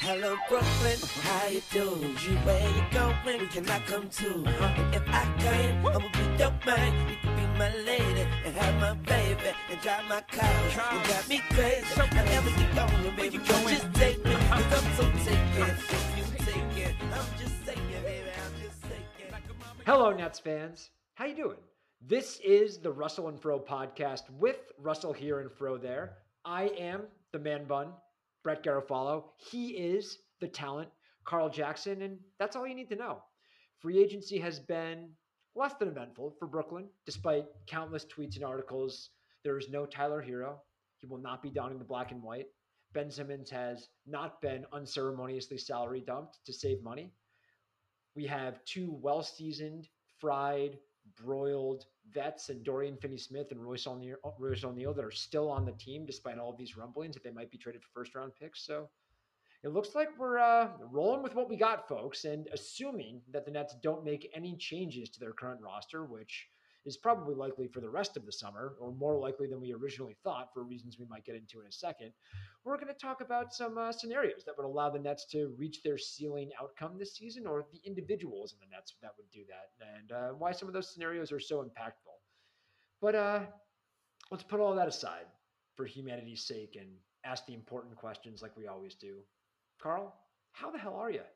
Hello, Brooklyn, how you doing? You where you going? Can I come too? And if I can, I'ma be your man. You can be my lady and have my baby and drive my car. You got me crazy. However you going, baby, just take me. Cause I'm so taken. If you take it, I'm just saying, baby, I'm just saying. Hello, Nets fans. How you doing? This is the Russell and Fro podcast with Russell here and Fro there. I am the man bun, Brett Garofalo. He is the talent, Carl Jackson, and that's all you need to know. Free agency has been less than eventful for Brooklyn, despite countless tweets and articles. There is no Tyler Hero. He will not be donning the black and white. Ben Simmons has not been unceremoniously salary dumped to save money. We have two well-seasoned, fried, broiled vets and Dorian Finney-Smith and Royce O'Neal that are still on the team despite all of these rumblings that they might be traded for first-round picks. So it looks like we're rolling with what we got, folks, and assuming that the Nets don't make any changes to their current roster, which is probably likely for the rest of the summer, or more likely than we originally thought for reasons we might get into in a second, we're going to talk about some scenarios that would allow the Nets to reach their ceiling outcome this season, or the individuals in the Nets that would do that, and why some of those scenarios are so impactful. But let's put all that aside for humanity's sake and ask the important questions like we always do. Carl, how the hell are you?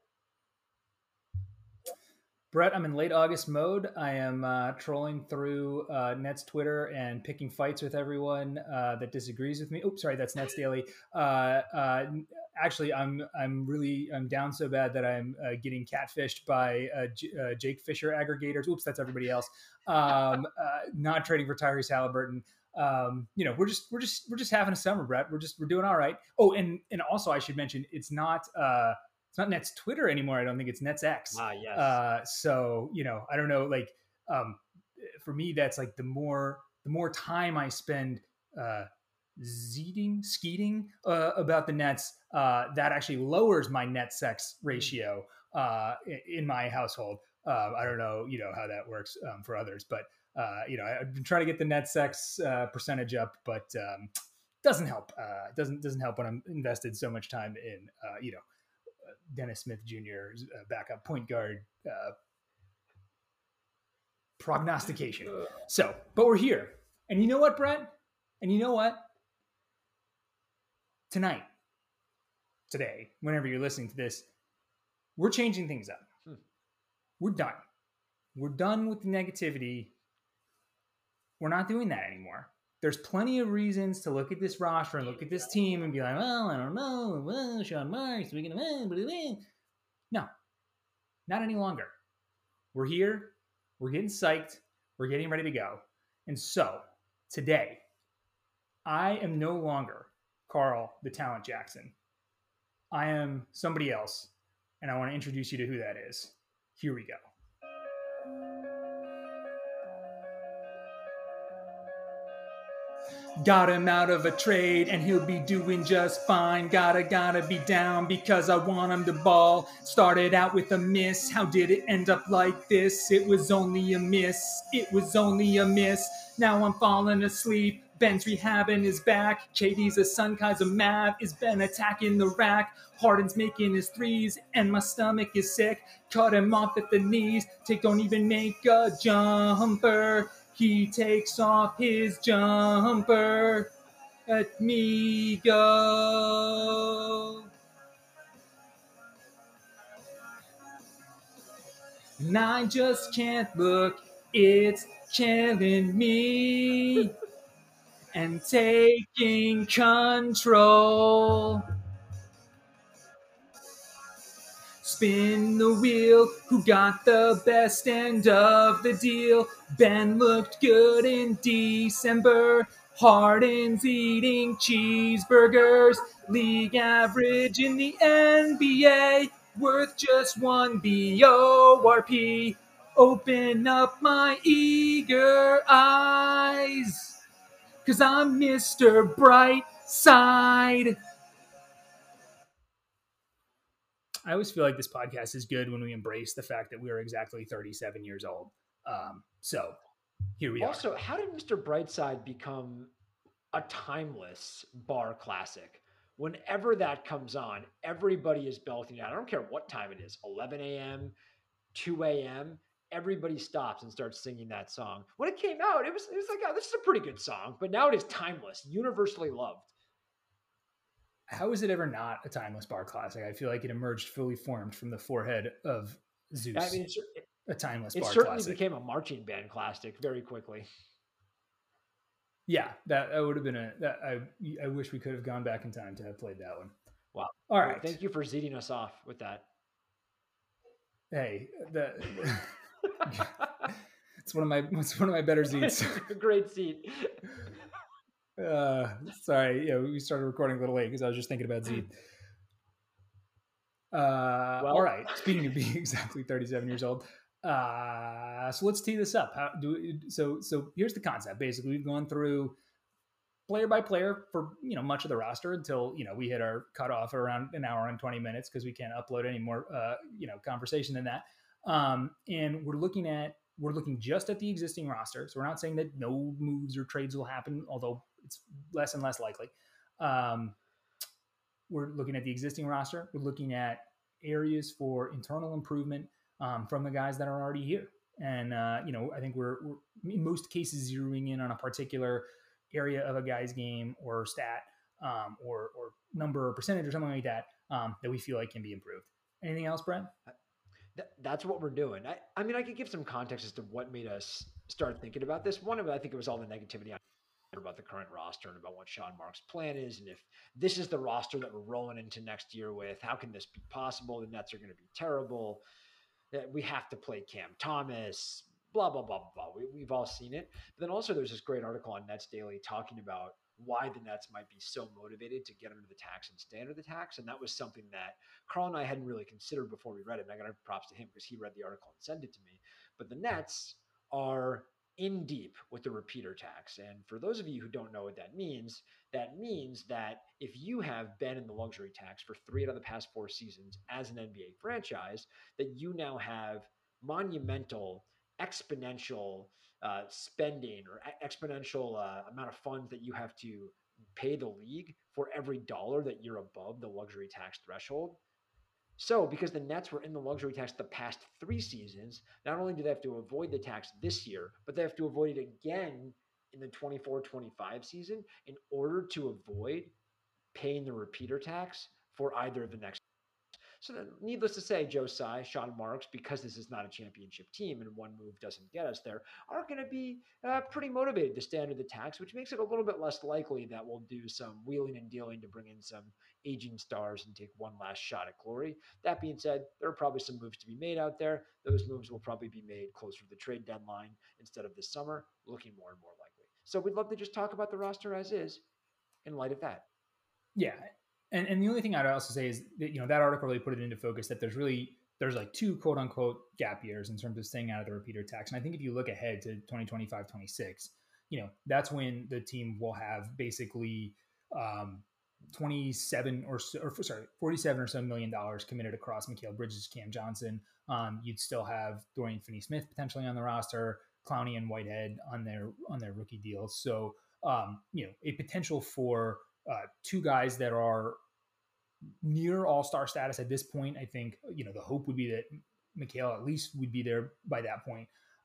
Brett, I'm in late August mode. I am trolling through Nets Twitter and picking fights with everyone that disagrees with me. Oops, sorry, that's Nets Daily. Actually, I'm down so bad that I'm getting catfished by Jake Fisher aggregators. Oops, that's everybody else. Not trading for Tyrese Halliburton. We're just having a summer, Brett. We're doing all right. Oh, and also I should mention it's not Nets Twitter anymore. I don't think it's Nets X. Yes. So, I don't know, for me, that's like the more time I spend, skeeting about the Nets, that actually lowers my net sex ratio, in my household. I don't know, how that works, for others, but, I've been trying to get the net sex, percentage up, but, doesn't help. Doesn't help when I'm invested so much time in, Dennis Smith Jr.'s backup point guard prognostication. So, but we're here. And you know what, Brett? And you know what? Today, whenever you're listening to this, we're changing things up. We're done. We're done with the negativity. We're not doing that anymore. There's plenty of reasons to look at this roster and look at this team and be like, well, I don't know. Well, Sean Marks, we're going to win. No, not any longer. We're here. We're getting psyched. We're getting ready to go. And so today, I am no longer Carl, the Talent Jackson. I am somebody else. And I want to introduce you to who that is. Here we go. Got him out of a trade and he'll be doing just fine. Gotta be down because I want him to ball. Started out with a miss. How did it end up like this? It was only a miss. Now I'm falling asleep. Ben's rehabbing his back. KD's a Sun Kai's a Mav. Is Ben attacking the rack? Harden's making his threes and my stomach is sick. Cut him off at the knees. Don't even make a jumper. He takes off his jumper. Let me go. And I just can't look. It's killing me. And taking control. Spin the wheel, who got the best end of the deal? Ben looked good in December. Harden's eating cheeseburgers. League average in the NBA, worth just one BORP. Open up my eager eyes, 'cause I'm Mr. Brightside. I always feel like this podcast is good when we embrace the fact that we are exactly 37 years old. So here we are. Also, how did Mr. Brightside become a timeless bar classic? whenever that comes on, everybody is belting it out. I don't care what time it is, 11 a.m., 2 a.m., everybody stops and starts singing that song. When it came out, it was like, oh, this is a pretty good song, but now it is timeless, universally loved. How is it ever not a timeless bar classic? I feel like it emerged fully formed from the forehead of Zeus. I mean, a timeless bar classic. It certainly became a marching band classic very quickly. Yeah, that would have been I wish we could have gone back in time to have played that one. Wow. All right. Thank you for zeeting us off with that. Hey, it's one of my better zeets. Great seat. Sorry, yeah, we started recording a little late because I was just thinking about Zeed. All right. Speaking of being exactly 37 years old, so let's tee this up. So here's the concept. Basically, we've gone through player by player for much of the roster until we hit our cutoff around an hour and 20 minutes because we can't upload any more conversation than that. And we're looking just at the existing roster. So we're not saying that no moves or trades will happen, although it's less and less likely. We're looking at the existing roster. We're looking at areas for internal improvement from the guys that are already here. And, I think we're in most cases zeroing in on a particular area of a guy's game or stat or number or percentage or something like that that we feel like can be improved. Anything else, Brent? That's what we're doing. I mean, I could give some context as to what made us start thinking about this. One of it, I think it was all the negativity about the current roster and about what Sean Marks' plan is. And if this is the roster that we're rolling into next year with, how can this be possible? The Nets are going to be terrible. We have to play Cam Thomas, blah, blah, blah, blah, blah. We've all seen it. But then also there's this great article on Nets Daily talking about why the Nets might be so motivated to get under the tax and stay under the tax. And that was something that Carl and I hadn't really considered before we read it. And I got to give props to him because he read the article and sent it to me. But the Nets are in deep with the repeater tax. And for those of you who don't know what that means that if you have been in the luxury tax for 3 out of the past 4 seasons as an NBA franchise, that you now have monumental, exponential spending or exponential amount of funds that you have to pay the league for every dollar that you're above the luxury tax threshold. So because the Nets were in the luxury tax the past 3 seasons, not only do they have to avoid the tax this year, but they have to avoid it again in the 24-25 season in order to avoid paying the repeater tax for either of the next. So then, needless to say, Joe Tsai, Sean Marks, because this is not a championship team and one move doesn't get us there, are going to be pretty motivated to stay under the tax, which makes it a little bit less likely that we'll do some wheeling and dealing to bring in some aging stars and take one last shot at glory. That being said, there are probably some moves to be made out there. Those moves will probably be made closer to the trade deadline instead of this summer, looking more and more likely. So we'd love to just talk about the roster as is in light of that. Yeah. And the only thing I'd also say is that, that article really put it into focus that there's like 2 quote unquote gap years in terms of staying out of the repeater tax. And I think if you look ahead to 2025-26, that's when the team will have basically 47 or so million dollars committed across Mikal Bridges, Cam Johnson. You'd still have Dorian Finney-Smith potentially on the roster, Clowney and Whitehead on their rookie deals. So, a potential for 2 guys that are near all-star status at this point. I think, the hope would be that Mikal at least would be there by that point,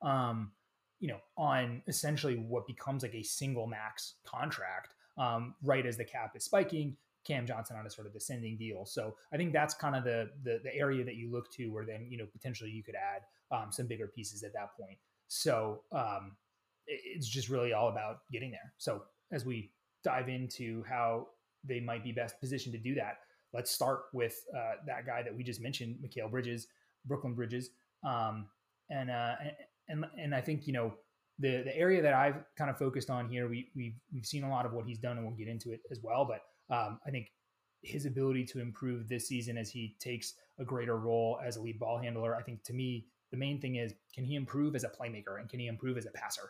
on essentially what becomes like a single max contract, right as the cap is spiking, Cam Johnson on a sort of descending deal. So I think that's kind of the area that you look to where then, potentially you could add some bigger pieces at that point. So it's just really all about getting there. So as we dive into how they might be best positioned to do that, let's start with that guy that we just mentioned, Mikal Bridges, Brooklyn Bridges. And I think, the area that I've kind of focused on here, we've seen a lot of what he's done and we'll get into it as well. But I think his ability to improve this season as he takes a greater role as a lead ball handler, I think to me, the main thing is, can he improve as a playmaker and can he improve as a passer?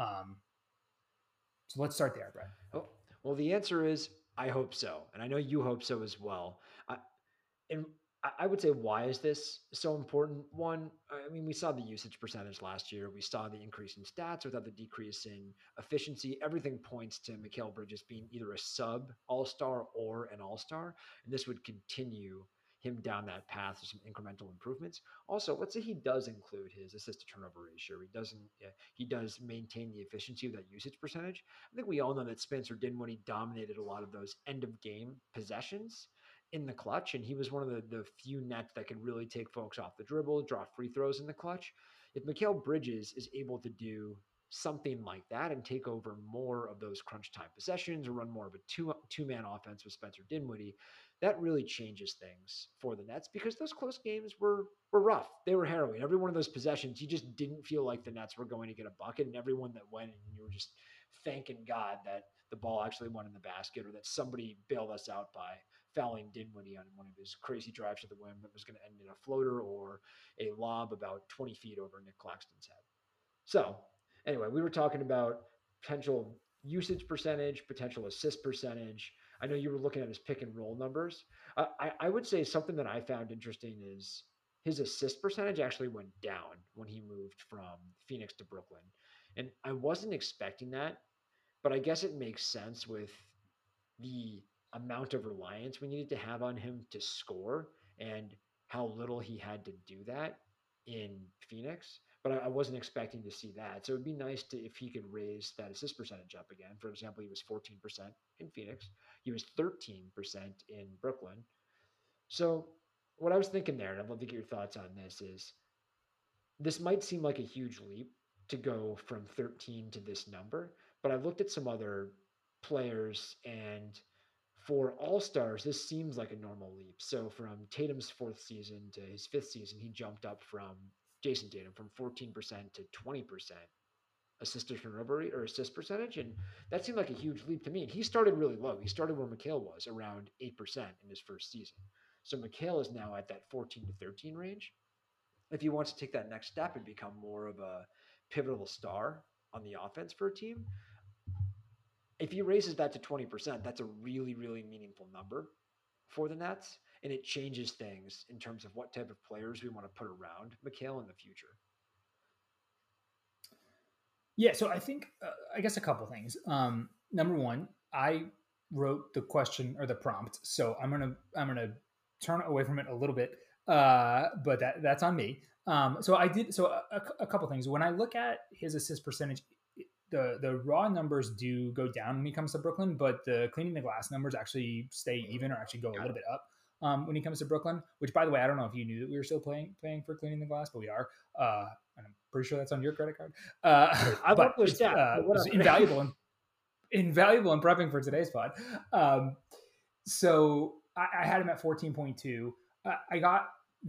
So let's start there, Brett. Oh, well, the answer is I hope so. And I know you hope so as well. And I would say, why is this so important? One, I mean, we saw the usage percentage last year. We saw the increase in stats without the decrease in efficiency. Everything points to Mikal Bridges being either a sub all-star or an all-star. And this would continue him down that path to some incremental improvements. Also, let's say he does include his assist to turnover ratio. He does maintain the efficiency of that usage percentage. I think we all know that Spencer Dinwiddie dominated a lot of those end of game possessions in the clutch, and he was one of the few nets that could really take folks off the dribble, draw free throws in the clutch. If Mikal Bridges is able to do something like that and take over more of those crunch time possessions or run more of a two-man offense with Spencer Dinwiddie, that really changes things for the Nets, because those close games were rough. They were harrowing. Every one of those possessions, you just didn't feel like the Nets were going to get a bucket, and everyone that went in, you were just thanking God that the ball actually went in the basket or that somebody bailed us out by fouling Dinwiddie on one of his crazy drives to the rim that was going to end in a floater or a lob about 20 feet over Nick Claxton's head. So anyway, we were talking about potential usage percentage, potential assist percentage. I know you were looking at his pick and roll numbers. I would say something that I found interesting is his assist percentage actually went down when he moved from Phoenix to Brooklyn. And I wasn't expecting that, but I guess it makes sense with the amount of reliance we needed to have on him to score and how little he had to do that in Phoenix. But I wasn't expecting to see that. So it'd be nice if he could raise that assist percentage up again. For example, he was 14% in Phoenix. He was 13% in Brooklyn. So what I was thinking there, and I'd love to get your thoughts on this, is this might seem like a huge leap to go from 13 to this number, but I looked at some other players, and for all-stars, this seems like a normal leap. So from Tatum's fourth season to his fifth season, he jumped up from Jason Tatum from 14% to 20% assist to turnover rate or assist percentage. And that seemed like a huge leap to me. And he started really low. He started where Mikal was, around 8% in his first season. So Mikal is now at that 14 to 13 range. If he wants to take that next step and become more of a pivotal star on the offense for a team, if he raises that to 20%, that's a really, really meaningful number for the Nets. And it changes things in terms of what type of players we want to put around Mikal in the future. Yeah, so I think, I guess a couple things. Number one, I wrote the question or the prompt, so I'm gonna turn away from it a little bit, but that's on me. So I did a couple things. When I look at his assist percentage, the raw numbers do go down when he comes to Brooklyn, but the cleaning the glass numbers actually stay even or actually go a little bit up when he comes to Brooklyn. Which, by the way, I don't know if you knew that we were still paying for cleaning the glass, but we are. And I'm pretty sure that's on your credit card. I love those stats. It's invaluable in prepping for today's pod. So I had him at 14.2. I got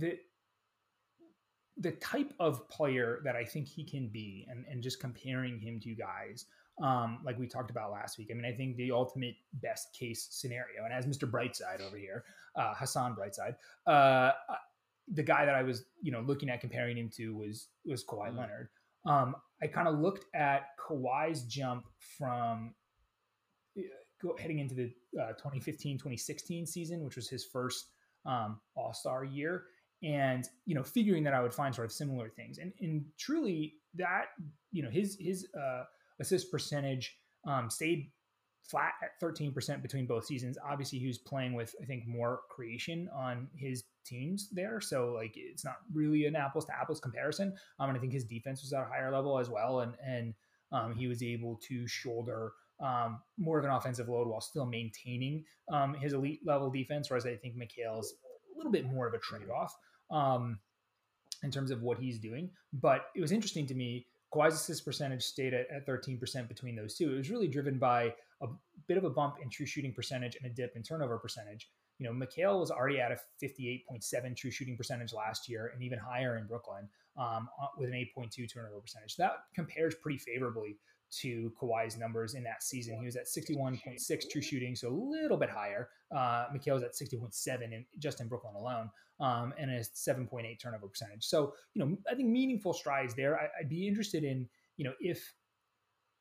the type of player that I think he can be, and just comparing him to you guys, like we talked about last week. I mean, I think the ultimate best case scenario, and as Mr. Brightside over here, Hassan Brightside, the guy that I was, looking at comparing him to was Kawhi Leonard. I kind of looked at Kawhi's jump from heading into the 2015-2016 season, which was his first All-Star year, and figuring that I would find sort of similar things, and truly that his assist percentage stayed flat at 13% between both seasons. Obviously, he was playing with, I think, more creation on his teams there, so like it's not really an apples to apples comparison. And I think his defense was at a higher level as well, and he was able to shoulder more of an offensive load while still maintaining his elite level defense. Whereas I think Mikal's a little bit more of a trade-off in terms of what he's doing. But it was interesting to me, Kawhi's assist percentage stayed at 13% between those two. It was really driven by a bit of a bump in true shooting percentage and a dip in turnover percentage. Mikal was already at a 58.7 true shooting percentage last year, and even higher in Brooklyn with an 8.2 turnover percentage. That compares pretty favorably to Kawhi's numbers in that season. He was at 61.6 true shooting, so a little bit higher. Mikal was at 60.7 just in Brooklyn alone, and a 7.8 turnover percentage. So, I think meaningful strides there. I'd be interested in, if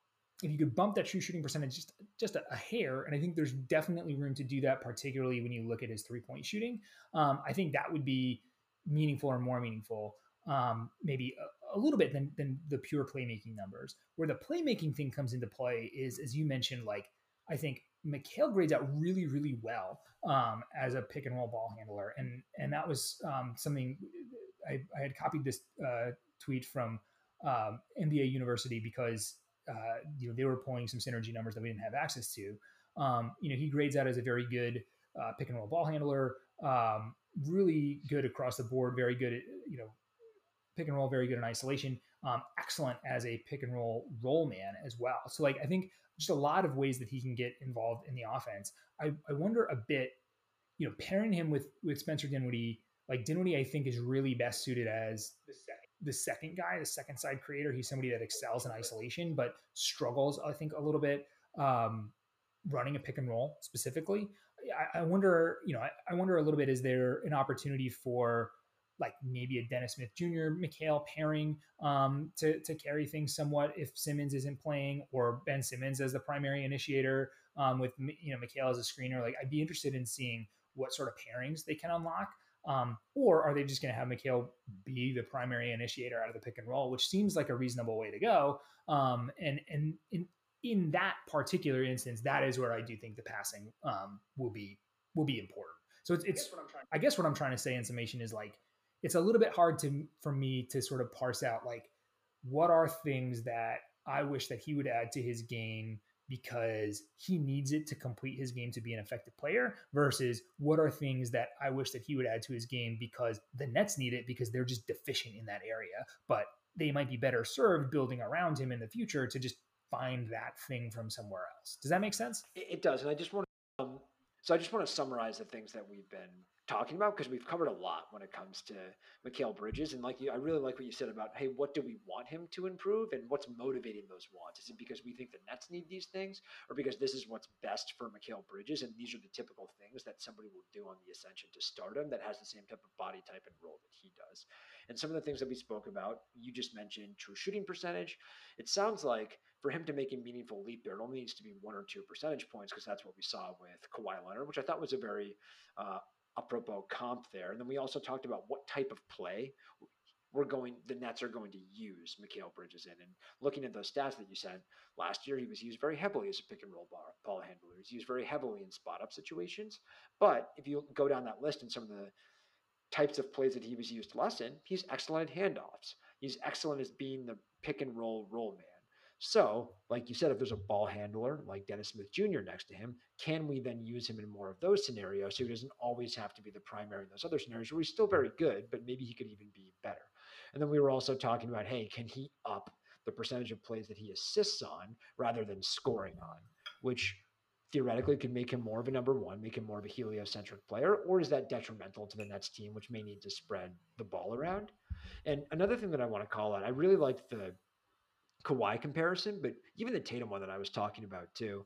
if you could bump that true shooting percentage just a hair, and I think there's definitely room to do that, particularly when you look at his 3-point shooting. I think that would be meaningful or more meaningful, maybe a little bit than the pure playmaking numbers. Where the playmaking thing comes into play is, as you mentioned, like I think Mikal grades out really, really well as a pick and roll ball handler, and that was something I had copied this tweet from NBA University because they were pulling some synergy numbers that we didn't have access to. He grades out as a very good pick and roll ball handler, really good across the board, very good at pick and roll, very good in isolation, excellent as a pick and roll man as well. So like I think just a lot of ways that he can get involved in the offense. I wonder a bit, pairing him with Spencer Dinwiddie. Like Dinwiddie, I think is really best suited as the second guy, the second side creator. He's somebody that excels in isolation, but struggles, I think, a little bit running a pick and roll specifically. I wonder, I wonder a little bit, is there an opportunity for like maybe a Dennis Smith Jr., Mikal pairing to carry things somewhat if Simmons isn't playing, or Ben Simmons as the primary initiator with, Mikal as a screener? Like I'd be interested in seeing what sort of pairings they can unlock. Or are they just going to have Mikal be the primary initiator out of the pick and roll, which seems like a reasonable way to go. And in that particular instance, that is where I do think the passing will be important. So I guess what I'm trying to say in summation is like, it's a little bit hard for me to sort of parse out like, what are things that I wish that he would add to his game because he needs it to complete his game to be an effective player, versus what are things that I wish that he would add to his game because the Nets need it because they're just deficient in that area, but they might be better served building around him in the future to just find that thing from somewhere else. Does that make sense? It does. And I just want to summarize the things that we've been talking about, because we've covered a lot when it comes to Mikal Bridges. And I really like what you said about, hey, what do we want him to improve and what's motivating those wants? Is it because we think the Nets need these things, or because this is what's best for Mikal Bridges and these are the typical things that somebody will do on the ascension to stardom that has the same type of body type and role that he does? And some of the things that we spoke about, you just mentioned true shooting percentage. It sounds like for him to make a meaningful leap there, it only needs to be 1 or 2 percentage points, because that's what we saw with Kawhi Leonard, which I thought was a very apropos comp there. And then we also talked about what type of play the Nets are going to use Mikal Bridges in. And looking at those stats that you said, last year he was used very heavily as a pick and roll ball handler. He was used very heavily in spot up situations. But if you go down that list and some of the types of plays that he was used less in, he's excellent at handoffs. He's excellent as being the pick and roll man. So, like you said, if there's a ball handler like Dennis Smith Jr. next to him, can we then use him in more of those scenarios so he doesn't always have to be the primary in those other scenarios where he's still very good, but maybe he could even be better? And then we were also talking about, hey, can he up the percentage of plays that he assists on rather than scoring on, which theoretically could make him more of a number one, make him more of a heliocentric player, or is that detrimental to the Nets team, which may need to spread the ball around? And another thing that I want to call out, I really liked the Kawhi comparison, but even the Tatum one that I was talking about too,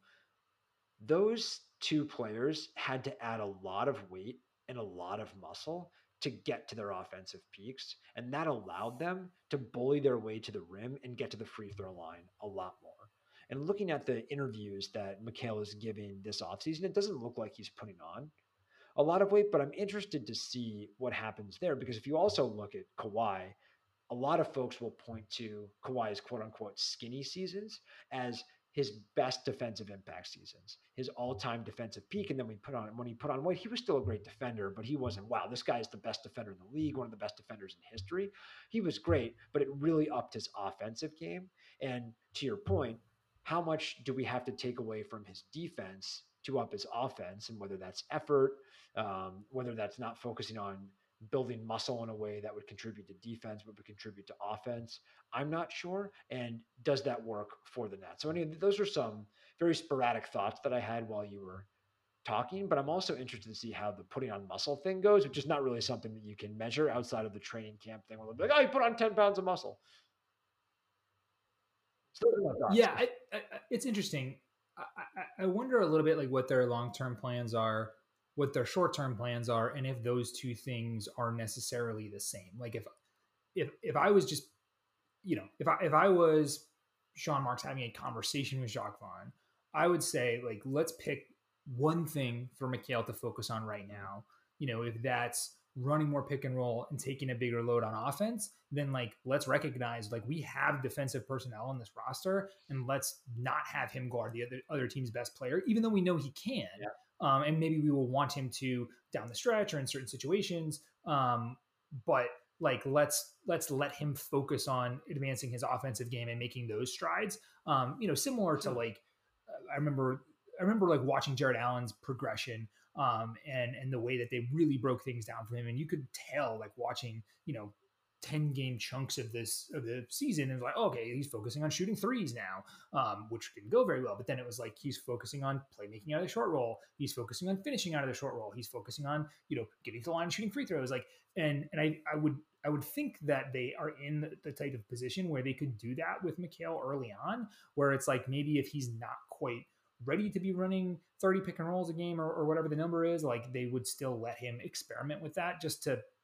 those two players had to add a lot of weight and a lot of muscle to get to their offensive peaks. And that allowed them to bully their way to the rim and get to the free throw line a lot more. And looking at the interviews that Mikal is giving this offseason, it doesn't look like he's putting on a lot of weight, but I'm interested to see what happens there, because if you also look at Kawhi, a lot of folks will point to Kawhi's quote unquote skinny seasons as his best defensive impact seasons, his all-time defensive peak. And then when he put on weight, he was still a great defender, but he wasn't, wow, this guy is the best defender in the league, one of the best defenders in history. He was great, but it really upped his offensive game. And to your point, how much do we have to take away from his defense to up his offense? And whether that's effort, whether that's not focusing on building muscle in a way that would contribute to defense, but would contribute to offense, I'm not sure. And does that work for the Nets? So anyway, those are some very sporadic thoughts that I had while you were talking, but I'm also interested to see how the putting on muscle thing goes, which is not really something that you can measure outside of the training camp thing where they'll be like, oh, you put on 10 pounds of muscle. Yeah, it's interesting. I wonder a little bit like what their long-term plans are, what their short-term plans are, and if those two things are necessarily the same. Like if I was just, if I was Sean Marks having a conversation with Jacques Vaughn, I would say, like, let's pick one thing for Mikal to focus on right now. If that's running more pick and roll and taking a bigger load on offense, then like, let's recognize like we have defensive personnel on this roster, and let's not have him guard the other team's best player, even though we know he can. Yeah. And maybe we will want him to down the stretch or in certain situations. But like, let's let him focus on advancing his offensive game and making those strides. Similar to like, I remember like watching Jared Allen's progression, and the way that they really broke things down for him. And you could tell, like, watching, 10 game chunks of the season, and like, okay, he's focusing on shooting threes now, which didn't go very well. But then it was like, he's focusing on playmaking out of the short roll. He's focusing on finishing out of the short roll. He's focusing on, getting to the line and shooting free throws. Like, and I would think that they are in the type of position where they could do that with Mikal early on, where it's like, maybe if he's not quite ready to be running 30 pick and rolls a game or whatever the number is, like, they would still let him experiment with that just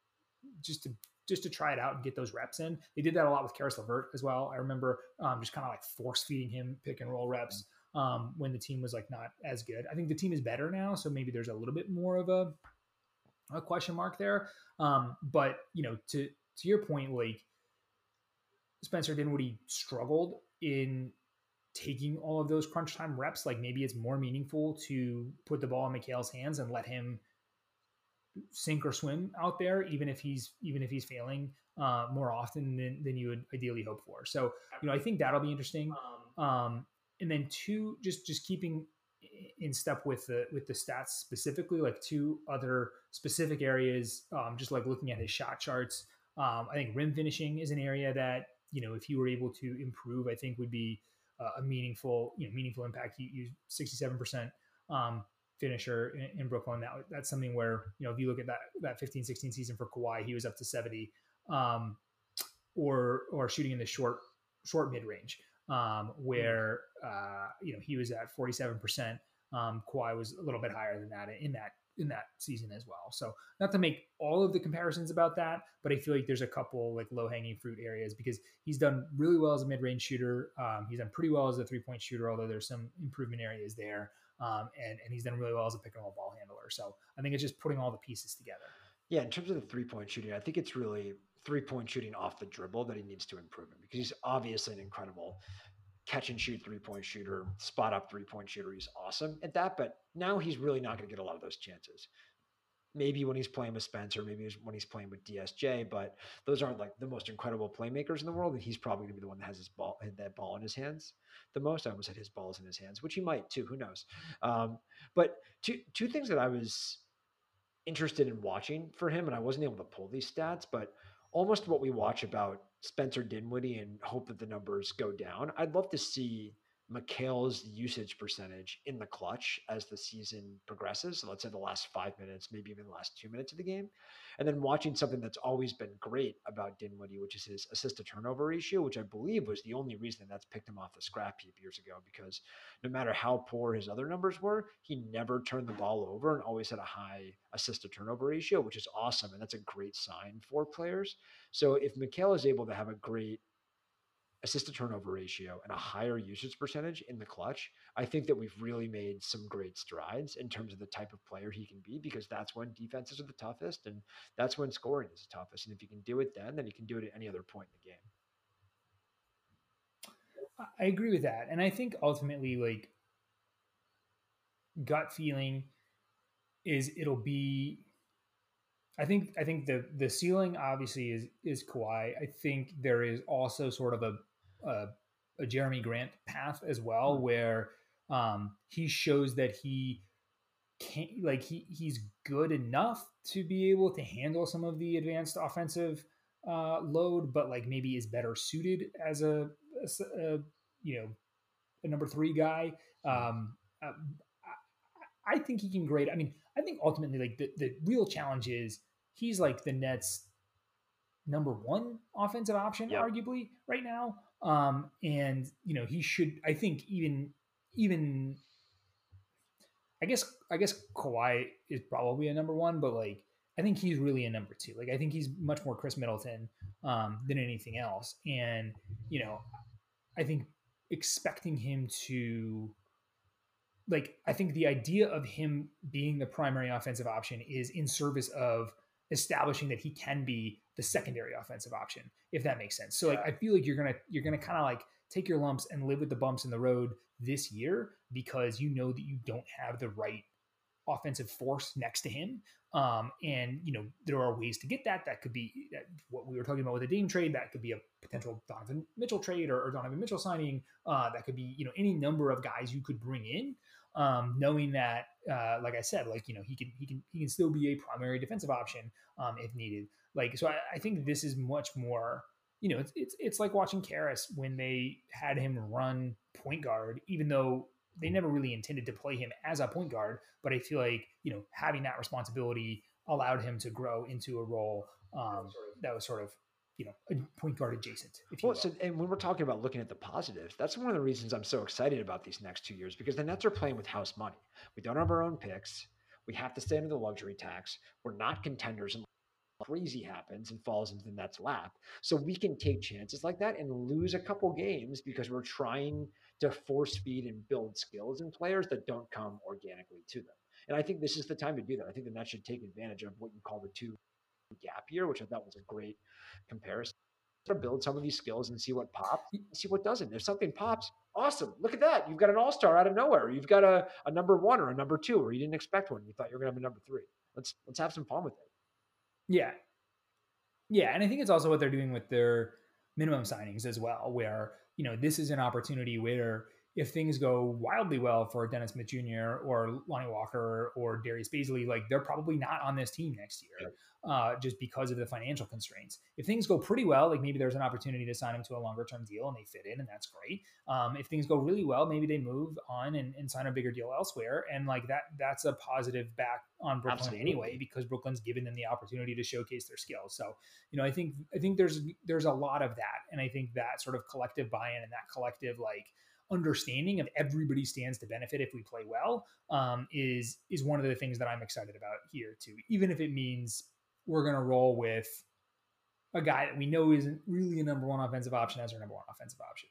to try it out and get those reps in. They did that a lot with Karis LeVert as well. I remember just kind of like force feeding him pick and roll reps when the team was like not as good. I think the team is better now, so maybe there's a little bit more of a question mark there. But to your point, like, Spencer Dinwiddie struggled in taking all of those crunch time reps. Like, maybe it's more meaningful to put the ball in Mikal's hands and let him sink or swim out there, even if he's failing more often than you would ideally hope for. So, I think that'll be interesting. And then two, just keeping in step with the stats specifically, like two other specific areas, just like looking at his shot charts. I think rim finishing is an area that, if you were able to improve, I think would be a meaningful impact. You 67% finisher in Brooklyn. That's something where, if you look at that 15-16 season for Kawhi, he was up to 70, or shooting in the short mid range, where he was at 47%. Kawhi was a little bit higher than that in that season as well. So, not to make all of the comparisons about that, but I feel like there's a couple like low hanging fruit areas, because he's done really well as a mid range shooter. He's done pretty well as a 3-point shooter, although there's some improvement areas there. And he's done really well as a pick and roll ball handler. So I think it's just putting all the pieces together. Yeah, in terms of the 3-point shooting, I think it's really 3-point shooting off the dribble that he needs to improve in, because he's obviously an incredible catch and shoot 3-point shooter, spot up 3-point shooter. He's awesome at that, but now he's really not going to get a lot of those chances. Maybe when he's playing with Spencer, maybe when he's playing with DSJ, but those aren't like the most incredible playmakers in the world. And he's probably going to be the one that has that ball in his hands the most. I almost said his ball's in his hands, which he might too. Who knows? But two things that I was interested in watching for him, and I wasn't able to pull these stats, but almost what we watch about Spencer Dinwiddie and hope that the numbers go down. I'd love to see Mikal's usage percentage in the clutch as the season progresses. So let's say the last 5 minutes, maybe even the last 2 minutes of the game. And then watching something that's always been great about Dinwiddie, which is his assist to turnover ratio, which I believe was the only reason that's picked him off the scrap heap years ago, because no matter how poor his other numbers were, he never turned the ball over and always had a high assist to turnover ratio, which is awesome. And that's a great sign for players. So if Mikal is able to have a great assist to turnover ratio and a higher usage percentage in the clutch, I think that we've really made some great strides in terms of the type of player he can be, because that's when defenses are the toughest and that's when scoring is the toughest. And if you can do it then you can do it at any other point in the game. I agree with that. And I think ultimately, like, gut feeling is it'll be, I think the ceiling obviously is Kawhi. I think there is also sort of a Jeremy Grant path as well, where he shows that he can't, like, he's good enough to be able to handle some of the advanced offensive load, but like maybe is better suited as a number 3 guy. I think he can grade. I mean, I think ultimately, like, the real challenge is he's like the Nets' number 1 offensive option, arguably right now. And he should, I think even I guess Kawhi is probably a number 1, but like, I think he's really a number 2. Like, I think he's much more Chris Middleton than anything else. And, I think expecting him to, like, I think the idea of him being the primary offensive option is in service of establishing that he can be the secondary offensive option, if that makes sense. So like, I feel like you're gonna kind of like take your lumps and live with the bumps in the road this year because you know that you don't have the right offensive force next to him. And there are ways to get that. That could be what we were talking about with the Dame trade. That could be a potential Donovan Mitchell trade or Donovan Mitchell signing. That could be, any number of guys you could bring in, knowing that, like I said, like, he can still be a primary defensive option, if needed. Like, so I think this is much more, it's like watching Karras when they had him run point guard, even though they never really intended to play him as a point guard, but I feel like, having that responsibility allowed him to grow into a role that was sort of, a point guard adjacent. If you will. So, and when we're talking about looking at the positives, that's one of the reasons I'm so excited about these next 2 years, because the Nets are playing with house money. We don't have our own picks. We have to stay under the luxury tax. We're not contenders unless crazy happens and falls into the Nets' lap. So we can take chances like that and lose a couple games because we're trying to force feed and build skills in players that don't come organically to them. And I think this is the time to do that. I think the Nets should take advantage of what you call the 2 gap year, which I thought was a great comparison. To build some of these skills and see what pops, see what doesn't. If something pops, awesome. Look at that. You've got an all-star out of nowhere. You've got a number 1 or a number 2, or you didn't expect one. You thought you were going to have a number 3. Let's have some fun with it. Yeah. Yeah. And I think it's also what they're doing with their minimum signings as well, where, this is an opportunity where if things go wildly well for Dennis Smith Jr. or Lonnie Walker or Darius Bazley, like they're probably not on this team next year, just because of the financial constraints. If things go pretty well, like maybe there's an opportunity to sign them to a longer term deal and they fit in, and that's great. If things go really well, maybe they move on and sign a bigger deal elsewhere. And like that's a positive back on Brooklyn. Absolutely. Anyway, because Brooklyn's given them the opportunity to showcase their skills. So, I think there's a lot of that. And I think that sort of collective buy-in and that collective like understanding of everybody stands to benefit if we play well, is one of the things that I'm excited about here too, even if it means we're going to roll with a guy that we know isn't really a number 1 offensive option as our number 1 offensive option.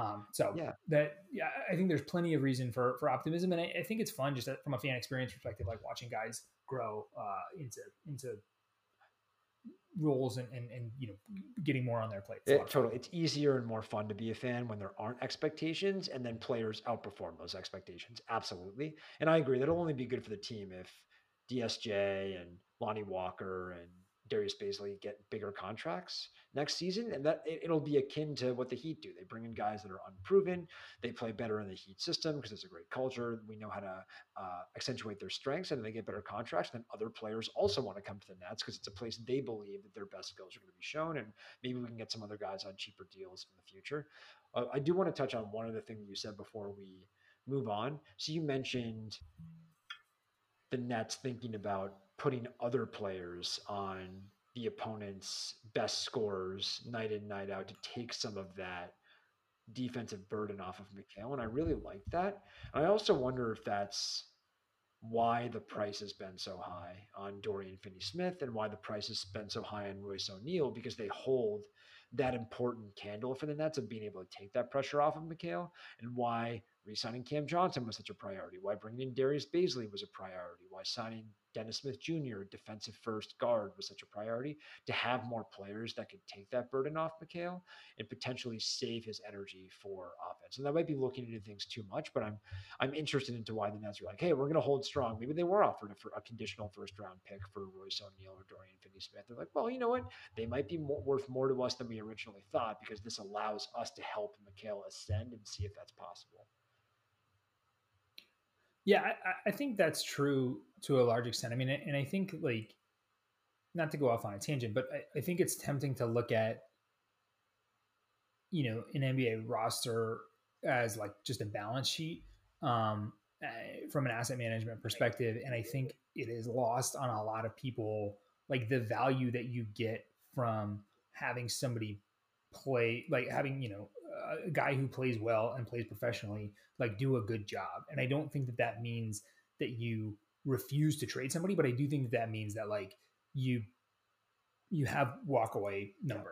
I think there's plenty of reason for optimism. And I think it's fun just from a fan experience perspective, like watching guys grow into roles and getting more on their plate. It's easier and more fun to be a fan when there aren't expectations and then players outperform those expectations. Absolutely. And I agree that'll only be good for the team if DSJ and Lonnie Walker and Darius Bazley get bigger contracts next season, and that it'll be akin to what the Heat do. They bring in guys that are unproven. They play better in the Heat system because it's a great culture. We know how to accentuate their strengths, and they get better contracts. Then other players also want to come to the Nets because it's a place they believe that their best skills are going to be shown, and maybe we can get some other guys on cheaper deals in the future. I do want to touch on one other thing that you said before we move on. So you mentioned the Nets thinking about putting other players on the opponent's best scorers night in, night out to take some of that defensive burden off of Mikal. And I really like that. And I also wonder if that's why the price has been so high on Dorian Finney-Smith and why the price has been so high on Royce O'Neal, because they hold that important candle for the Nets of being able to take that pressure off of Mikal, and why re-signing Cam Johnson was such a priority, why bringing in Darius Bazley was a priority, why signing Dennis Smith Jr., defensive first guard, was such a priority, to have more players that could take that burden off Mikal and potentially save his energy for offense. And that might be looking into things too much, but I'm interested into why the Nets are like, hey, we're going to hold strong. Maybe they were offered a conditional first round pick for Royce O'Neal or Dorian Finney-Smith. They're like, well, you know what? They might be worth more to us than we originally thought, because this allows us to help Mikal ascend and see if that's possible. Yeah, I think that's true to a large extent. I mean, and I think, like, not to go off on a tangent, but I think it's tempting to look at, an NBA roster as like just a balance sheet from an asset management perspective. And I think it is lost on a lot of people, like the value that you get from having somebody play, like having, a guy who plays well and plays professionally, like do a good job. And I don't think that means that you refuse to trade somebody, but I do think that means that like you have walk away numbers.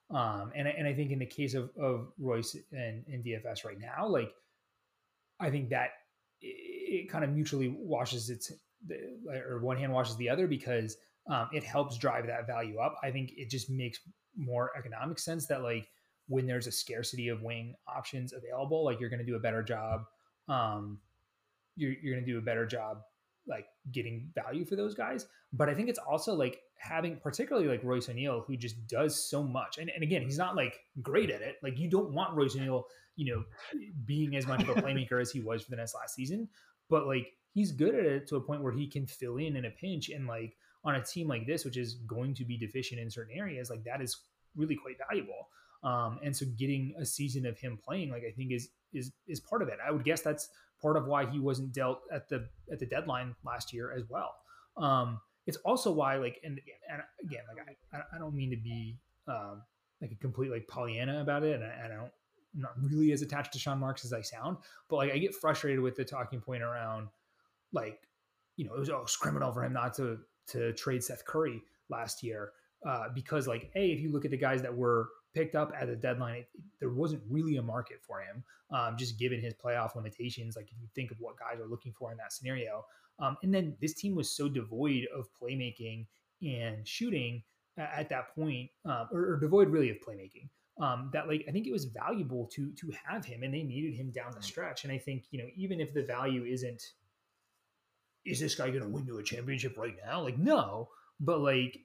And I think in the case of Royce and DFS right now, like I think that it kind of mutually washes or one hand washes the other, because it helps drive that value up. I think it just makes more economic sense that like when there's a scarcity of wing options available, like you're going to do a better job. You're going to do a better job like getting value for those guys. But I think it's also like having particularly like Royce O'Neal, who just does so much. And again, he's not like great at it. Like you don't want Royce O'Neal, being as much of a playmaker as he was for the Nets last season, but like he's good at it to a point where he can fill in a pinch. And like on a team like this, which is going to be deficient in certain areas, like that is really quite valuable. And so getting a season of him playing, like I think is part of it. I would guess that's part of why he wasn't dealt at the deadline last year as well. It's also why like, and again, like I don't mean to be like a complete like Pollyanna about it. And I'm not really as attached to Sean Marks as I sound, but like I get frustrated with the talking point around like, it was criminal for him not to trade Seth Curry last year. Because like, if you look at the guys that were picked up at the deadline, there wasn't really a market for him, just given his playoff limitations. Like if you think of what guys are looking for in that scenario. And then this team was so devoid of playmaking and shooting at that point, or devoid really of playmaking, that like, I think it was valuable to have him, and they needed him down the stretch. And I think, even if the value isn't, is this guy going to win you a championship right now? Like, no, but like,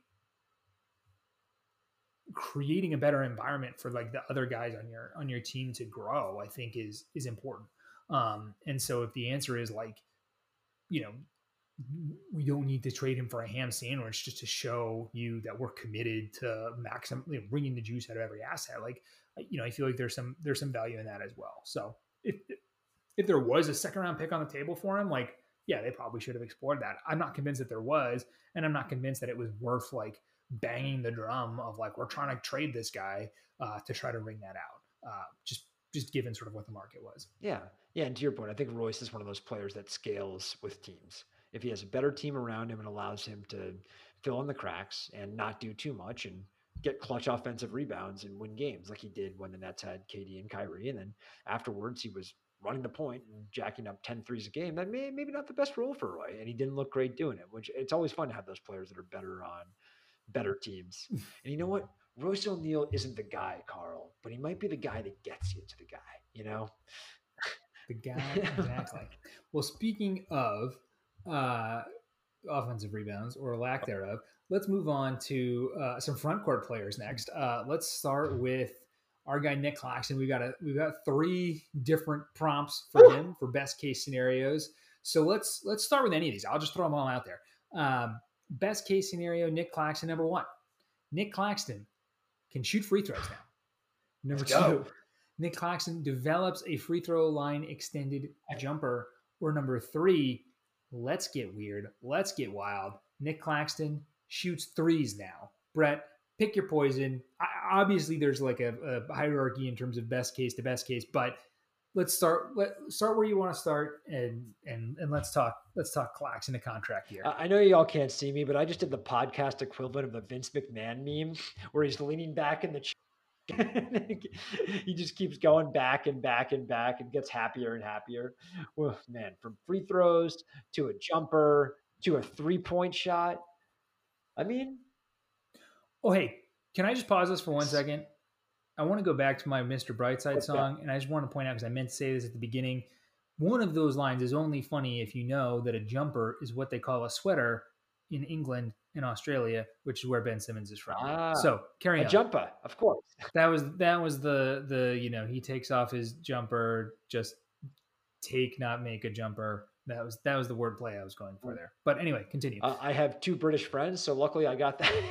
creating a better environment for like the other guys on your team to grow, I think is important. And so if the answer is like, we don't need to trade him for a ham sandwich just to show you that we're committed to bringing the juice out of every asset. Like, I feel like there's some value in that as well. So if there was a second round pick on the table for him, like, yeah, they probably should have explored that. I'm not convinced that there was, and I'm not convinced that it was worth like banging the drum of like, we're trying to trade this guy to try to wring that out. Just given sort of what the market was. Yeah. And to your point, I think Royce is one of those players that scales with teams. If he has a better team around him and allows him to fill in the cracks and not do too much and get clutch offensive rebounds and win games like he did when the Nets had KD and Kyrie. And then afterwards he was running the point and jacking up 10 threes a game. That maybe not the best role for Roy. And he didn't look great doing it, which it's always fun to have those players that are better on better teams. And you know what? Royce O'Neal isn't the guy, Carl, but he might be the guy that gets you to the guy, The guy, exactly. Well, speaking of offensive rebounds or lack thereof, let's move on to some front court players next. Let's start with our guy Nick Claxton. We've got 3 different prompts for him for best case scenarios. So let's start with any of these. I'll just throw them all out there. Best case scenario, Nick Claxton, number 1. Nick Claxton can shoot free throws now. Number 2, Nick Claxton develops a free throw line extended jumper. Or number 3, let's get weird. Let's get wild. Nick Claxton shoots threes now. Brett, pick your poison. Obviously, there's like a hierarchy in terms of best case to best case, but let's start where you want to start, and let's talk Claxton a contract here. I know y'all can't see me, but I just did the podcast equivalent of the Vince McMahon meme where he's leaning back in the chair. He just keeps going back and back and back and gets happier and happier. Well, man, from free throws to a jumper to a 3-point shot. I mean, hey, can I just pause this for 1 second? I want to go back to my Mr. Brightside song, and I just want to point out, because I meant to say this at the beginning, one of those lines is only funny if you know that a jumper is what they call a sweater in England and Australia, which is where Ben Simmons is from. So carry on. A jumper, of course. That was the he takes off his jumper, just not make a jumper. That was the wordplay I was going for there. But anyway, continue. I have 2 British friends, so luckily I got that.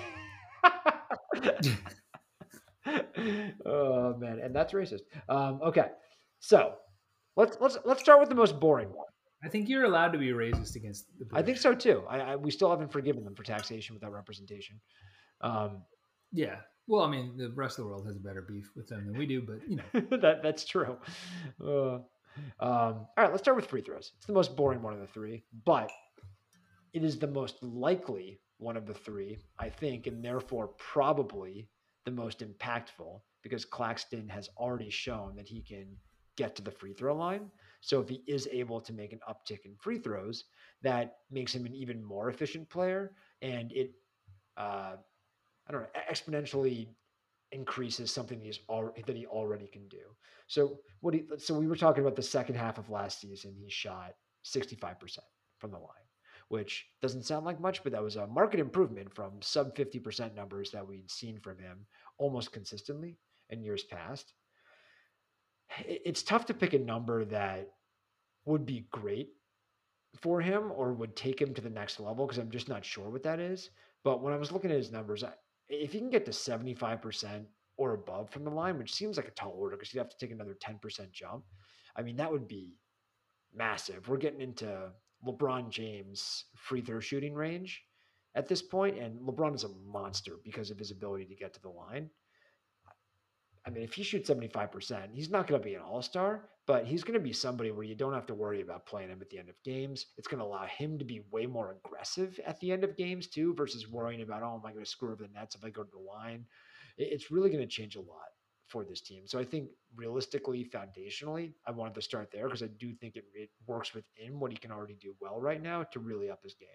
Oh man, and that's racist. Okay, so let's start with the most boring one. I think you're allowed to be racist against the British. I think so too. We still haven't forgiven them for taxation without representation. Yeah. Well, I mean, the rest of the world has a better beef with them than we do, but that's true. All right, let's start with free throws. It's the most boring one of the 3, but it is the most likely one of the 3, I think, and therefore probably the most impactful because Claxton has already shown that he can get to the free throw line. So if he is able to make an uptick in free throws, that makes him an even more efficient player, and it, I don't know, exponentially increases something that he already can do. So we were talking about the second half of last season. He shot 65% from the line, which doesn't sound like much, but that was a market improvement from sub 50% numbers that we'd seen from him almost consistently in years past. It's tough to pick a number that would be great for him or would take him to the next level because I'm just not sure what that is. But when I was looking at his numbers, if he can get to 75% or above from the line, which seems like a tall order because you'd have to take another 10% jump, I mean, that would be massive. We're getting into LeBron James free throw shooting range at this point, and LeBron is a monster because of his ability to get to the line. I mean, if he shoots 75%, he's not going to be an all-star, but he's going to be somebody where you don't have to worry about playing him at the end of games. It's going to allow him to be way more aggressive at the end of games too, versus worrying about, oh, am I going to screw over the nets if I go to the line? It's really going to change a lot for this team. So I think realistically, foundationally, I wanted to start there because I do think it works within what he can already do well right now to really up his game.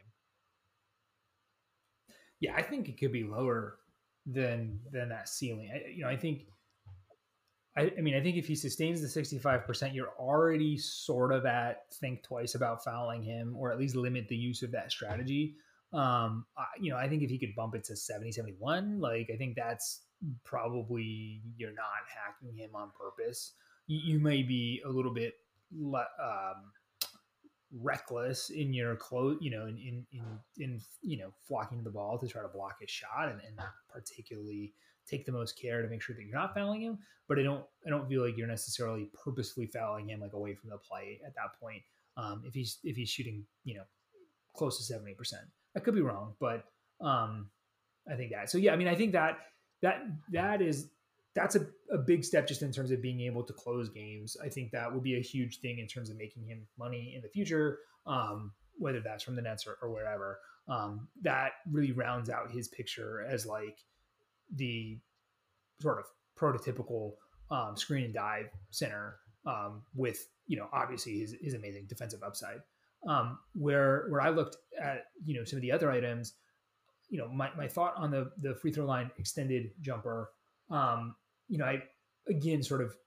Yeah, I think it could be lower than that ceiling. I think if he sustains the 65%, you're already sort of at think twice about fouling him, or at least limit the use of that strategy. I think if he could bump it to 70, 71, like I think that's probably, you're not hacking him on purpose. You may be a little bit reckless in your close, in flocking to the ball to try to block his shot and not particularly take the most care to make sure that you're not fouling him. But I don't feel like you're necessarily purposefully fouling him like away from the play at that point. If he's shooting, close to 70%, I could be wrong, but I think that. So yeah, I mean, I think that's a big step just in terms of being able to close games. I think that would be a huge thing in terms of making him money in the future, whether that's from the Nets or wherever. That really rounds out his picture as like the sort of prototypical screen and dive center with, obviously his amazing defensive upside. Where I looked at, some of the other items, my thought on the free throw line extended jumper, I, again, sort of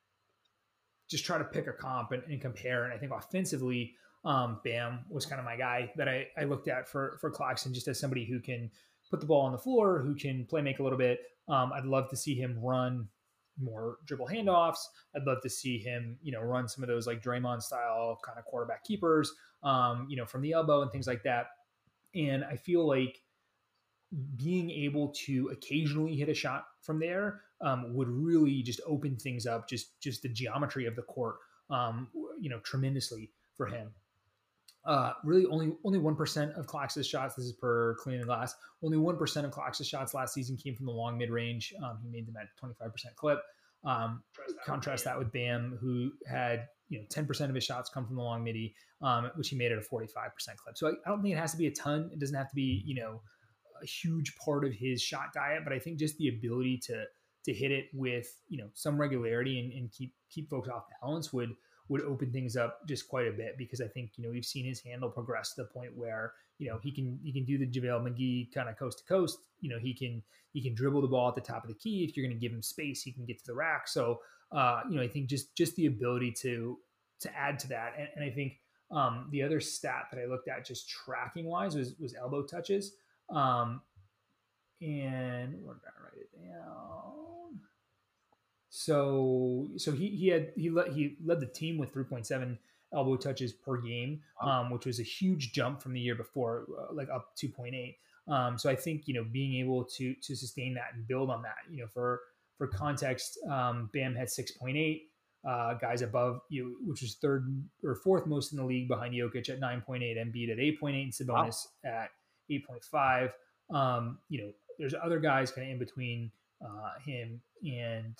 just try to pick a comp and compare. And I think offensively, Bam was kind of my guy that I looked at for Claxton, just as somebody who can put the ball on the floor, who can play make a little bit. I'd love to see him run more dribble handoffs. I'd love to see him, run some of those like Draymond style kind of quarterback keepers, from the elbow and things like that. And I feel like being able to occasionally hit a shot from there would really just open things up, just the geometry of the court, tremendously for him. Really only 1% of Clax's shots, this is per Clean the Glass, only 1% of Clax's shots last season came from the long mid-range. He made them at 25% clip. Contrast that with Bam, who had 10% of his shots come from the long midi, which he made at a 45% clip. So I don't think it has to be a ton. It doesn't have to be, a huge part of his shot diet, but I think just the ability to hit it with, some regularity and keep folks off balance would open things up just quite a bit, because I think, we've seen his handle progress to the point where, he can do the JaVale McGee kind of coast to coast. He can dribble the ball at the top of the key. If you're going to give him space, he can get to the rack. So, I think just the ability to add to that. And I think the other stat that I looked at just tracking wise was elbow touches. And we're going to write it down. So he led the team with 3.7 elbow touches per game, which was a huge jump from the year before, like up 2.8. So I think, being able to sustain that and build on that, for context, Bam had 6.8, guys above you, which was third or fourth most in the league behind Jokic at 9.8, Embiid at 8.8, and Sabonis at 8.5. There's other guys kind of in between him and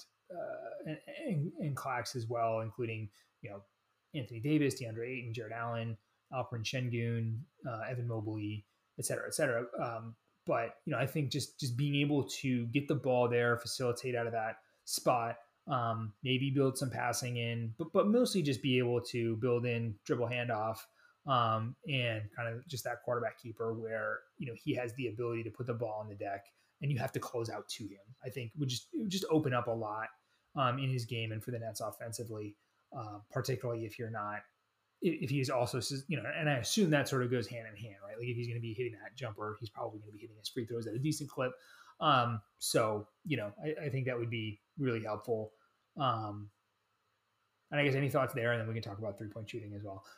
Clax as well, including Anthony Davis, DeAndre Ayton, Jared Allen, Alperen Şengün, Evan Mobley, et cetera, et cetera. But, I think just being able to get the ball there, facilitate out of that spot, maybe build some passing in, but mostly just be able to build in dribble handoff, and kind of just that quarterback keeper where, he has the ability to put the ball on the deck and you have to close out to him. I think it would just open up a lot in his game and for the Nets offensively, particularly if he's also, and I assume that sort of goes hand in hand, right? Like if he's going to be hitting that jumper, he's probably going to be hitting his free throws at a decent clip. So, I think that would be really helpful. And I guess any thoughts there, and then we can talk about 3-point shooting as well.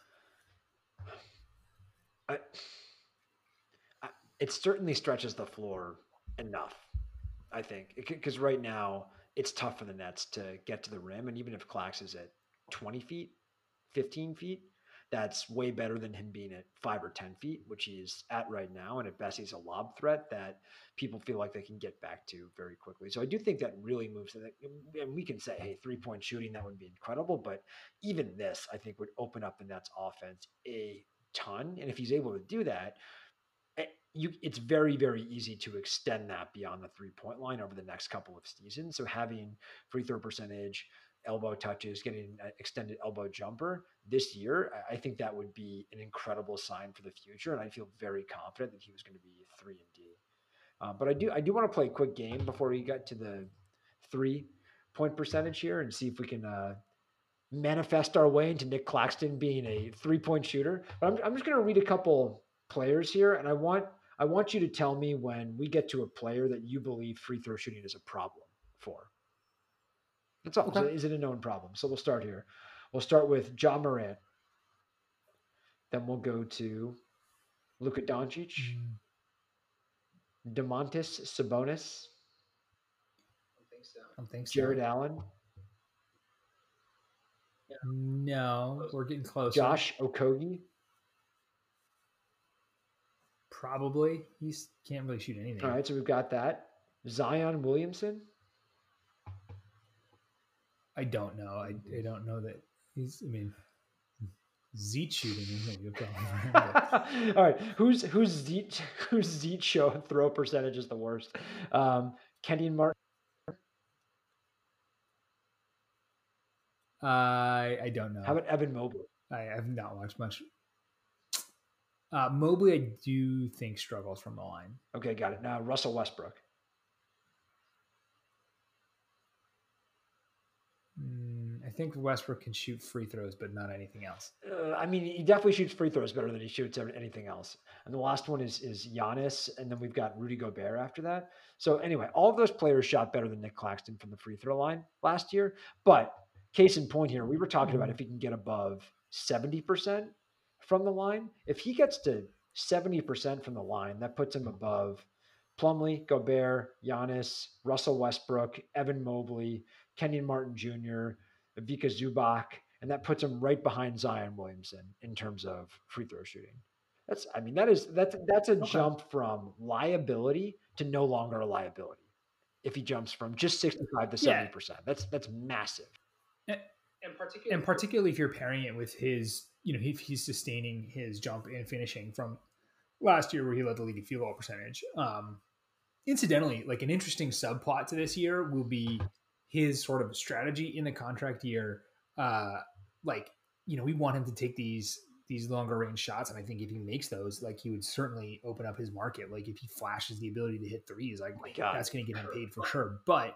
It certainly stretches the floor enough, I think, because right now it's tough for the Nets to get to the rim. And even if Clax is at 20 feet, 15 feet, that's way better than him being at 5 or 10 feet, which he's at right now. And at best, he's a lob threat that people feel like they can get back to very quickly. So I do think that really moves it. And we can say, hey, 3-point shooting, that would be incredible. But even this, I think, would open up the Nets offense a ton. And if he's able to do that, it's very, very easy to extend that beyond the 3-point line over the next couple of seasons. So having free throw percentage, elbow touches, getting an extended elbow jumper this year, I think that would be an incredible sign for the future. And I feel very confident that he was going to be 3-and-D. But I do want to play a quick game before we get to the 3-point percentage here and see if we can manifest our way into Nick Claxton being a 3-point shooter. But I'm just going to read a couple players here, and I want you to tell me when we get to a player that you believe free throw shooting is a problem for. That's all. Okay. So is it a known problem? So we'll start here. We'll start with Ja Morant. Then we'll go to Luka Doncic, Domantas Sabonis. I don't think so. Jared Allen. No, we're getting closer. Josh Okogie. Probably. He can't really shoot anything. All right, so we've got that. Zion Williamson. I don't know. I don't know that he's. I mean, Zeet shooting is maybe a problem. All right, who's Zeet show throw percentage is the worst? Kenyon Martin. I don't know. How about Evan Mobley? I have not watched much. Mobley, I do think struggles from the line. Okay, got it. Now Russell Westbrook. I think Westbrook can shoot free throws, but not anything else. I mean, he definitely shoots free throws better than he shoots anything else. And the last one is Giannis, and then we've got Rudy Gobert after that. So anyway, all of those players shot better than Nick Claxton from the free throw line last year. But case in point here, we were talking about if he can get above 70% from the line. If he gets to 70% from the line, that puts him above Plumlee, Gobert, Giannis, Russell Westbrook, Evan Mobley, Kenyon Martin Jr., Vika Zubac, and that puts him right behind Zion Williamson in terms of free throw shooting. That's a okay. Jump from liability to no longer a liability. If he jumps from just 65 to 70%, that's massive. And particularly if you're pairing it with his, if he's sustaining his jump and finishing from last year where he led the league in field goal percentage. Incidentally, like an interesting subplot to this year will be his sort of strategy in the contract year. We want him to take these longer range shots. And I think if he makes those, like he would certainly open up his market. Like if he flashes the ability to hit threes, like that's going to get him paid for sure. But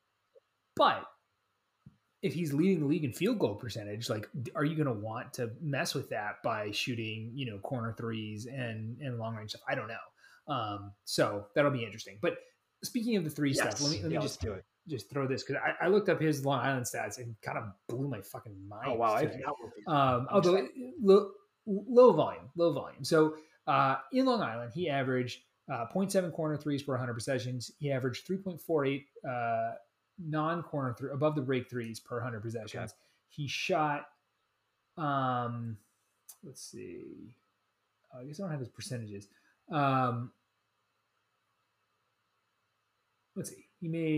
if he's leading the league in field goal percentage, like, are you going to want to mess with that by shooting, corner threes and long range stuff? I don't know. So that'll be interesting. But speaking of the three stuff, let me just do it. Just throw this because I looked up his Long Island stats and kind of blew my fucking mind. Oh wow! Although low volume. So in Long Island, he averaged 0.7 corner threes per 100 possessions. He averaged 3.48 non-corner above the break threes per 100 possessions. Okay. He shot. Let's see. I guess I don't have his percentages. Let's see.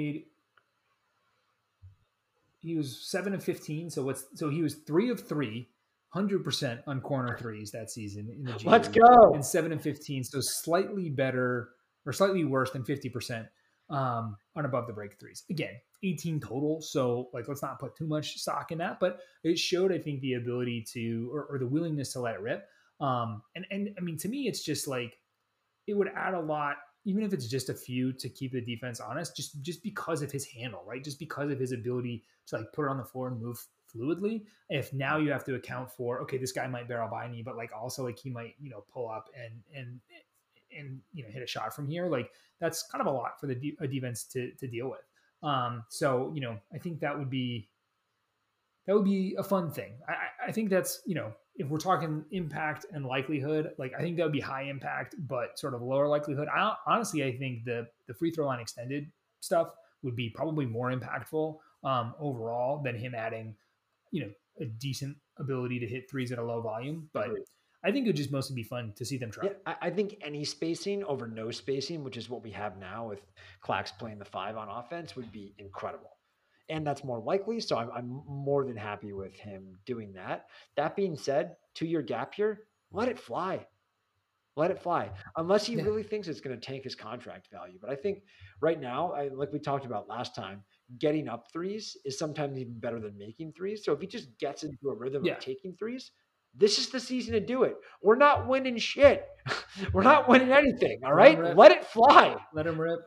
He was 7 of 15. So he was 3 of 3, 100% on corner threes that season in the G Let's go. And 7 of 15. So slightly better or slightly worse than 50% on above the break threes. Again, 18 total. So like, let's not put too much stock in that, but it showed, I think, the ability to, or the willingness to let it rip. And I mean, to me, it's just like, it would add a lot, even if it's just a few, to keep the defense honest, just because of his handle, right? Just because of his ability to like put it on the floor and move fluidly. If now you have to account for, okay, this guy might barrel by me, but like also like he might, pull up and hit a shot from here. Like that's kind of a lot for a defense to deal with. So, I think that would be a fun thing. I think that's, if we're talking impact and likelihood, like I think that would be high impact, but sort of lower likelihood. Honestly, I think the free throw line extended stuff would be probably more impactful overall than him adding, a decent ability to hit threes at a low volume. But I think it would just mostly be fun to see them try. Yeah, I think any spacing over no spacing, which is what we have now with Clax playing the 5 on offense, would be incredible. And that's more likely. So I'm more than happy with him doing that. That being said, 2-year gap here, let it fly. Let it fly. Unless he really thinks it's going to tank his contract value. But I think right now, like we talked about last time, getting up threes is sometimes even better than making threes. So if he just gets into a rhythm of taking threes, this is the season to do it. We're not winning shit. We're not winning anything. All right. Let it fly. Let him rip.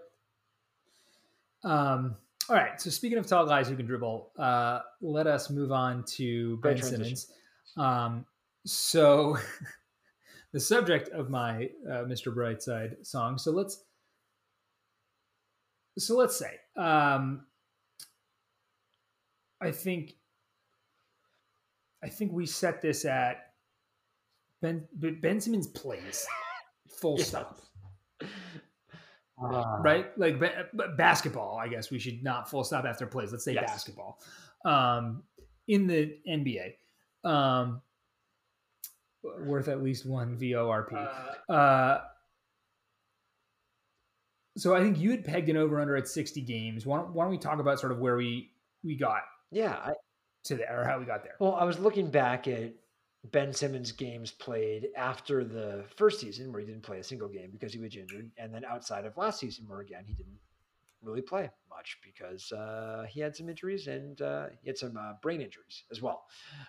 All right. So speaking of tall guys who can dribble, let us move on to Ben Simmons. So the subject of my Mr. Brightside song. So let's say, I think we set this at Ben Simmons plays full stop. Right? Like basketball, I guess we should not full stop after plays. Let's say basketball. In the NBA. Worth at least one VORP. So I think you had pegged an over-under at 60 games. Why don't we talk about sort of where we got to there, or how we got there? Well, I was looking back at Ben Simmons' games played after the first season where he didn't play a single game because he was injured. And then outside of last season where, again, he didn't really play much because he had some injuries and he had some brain injuries as well.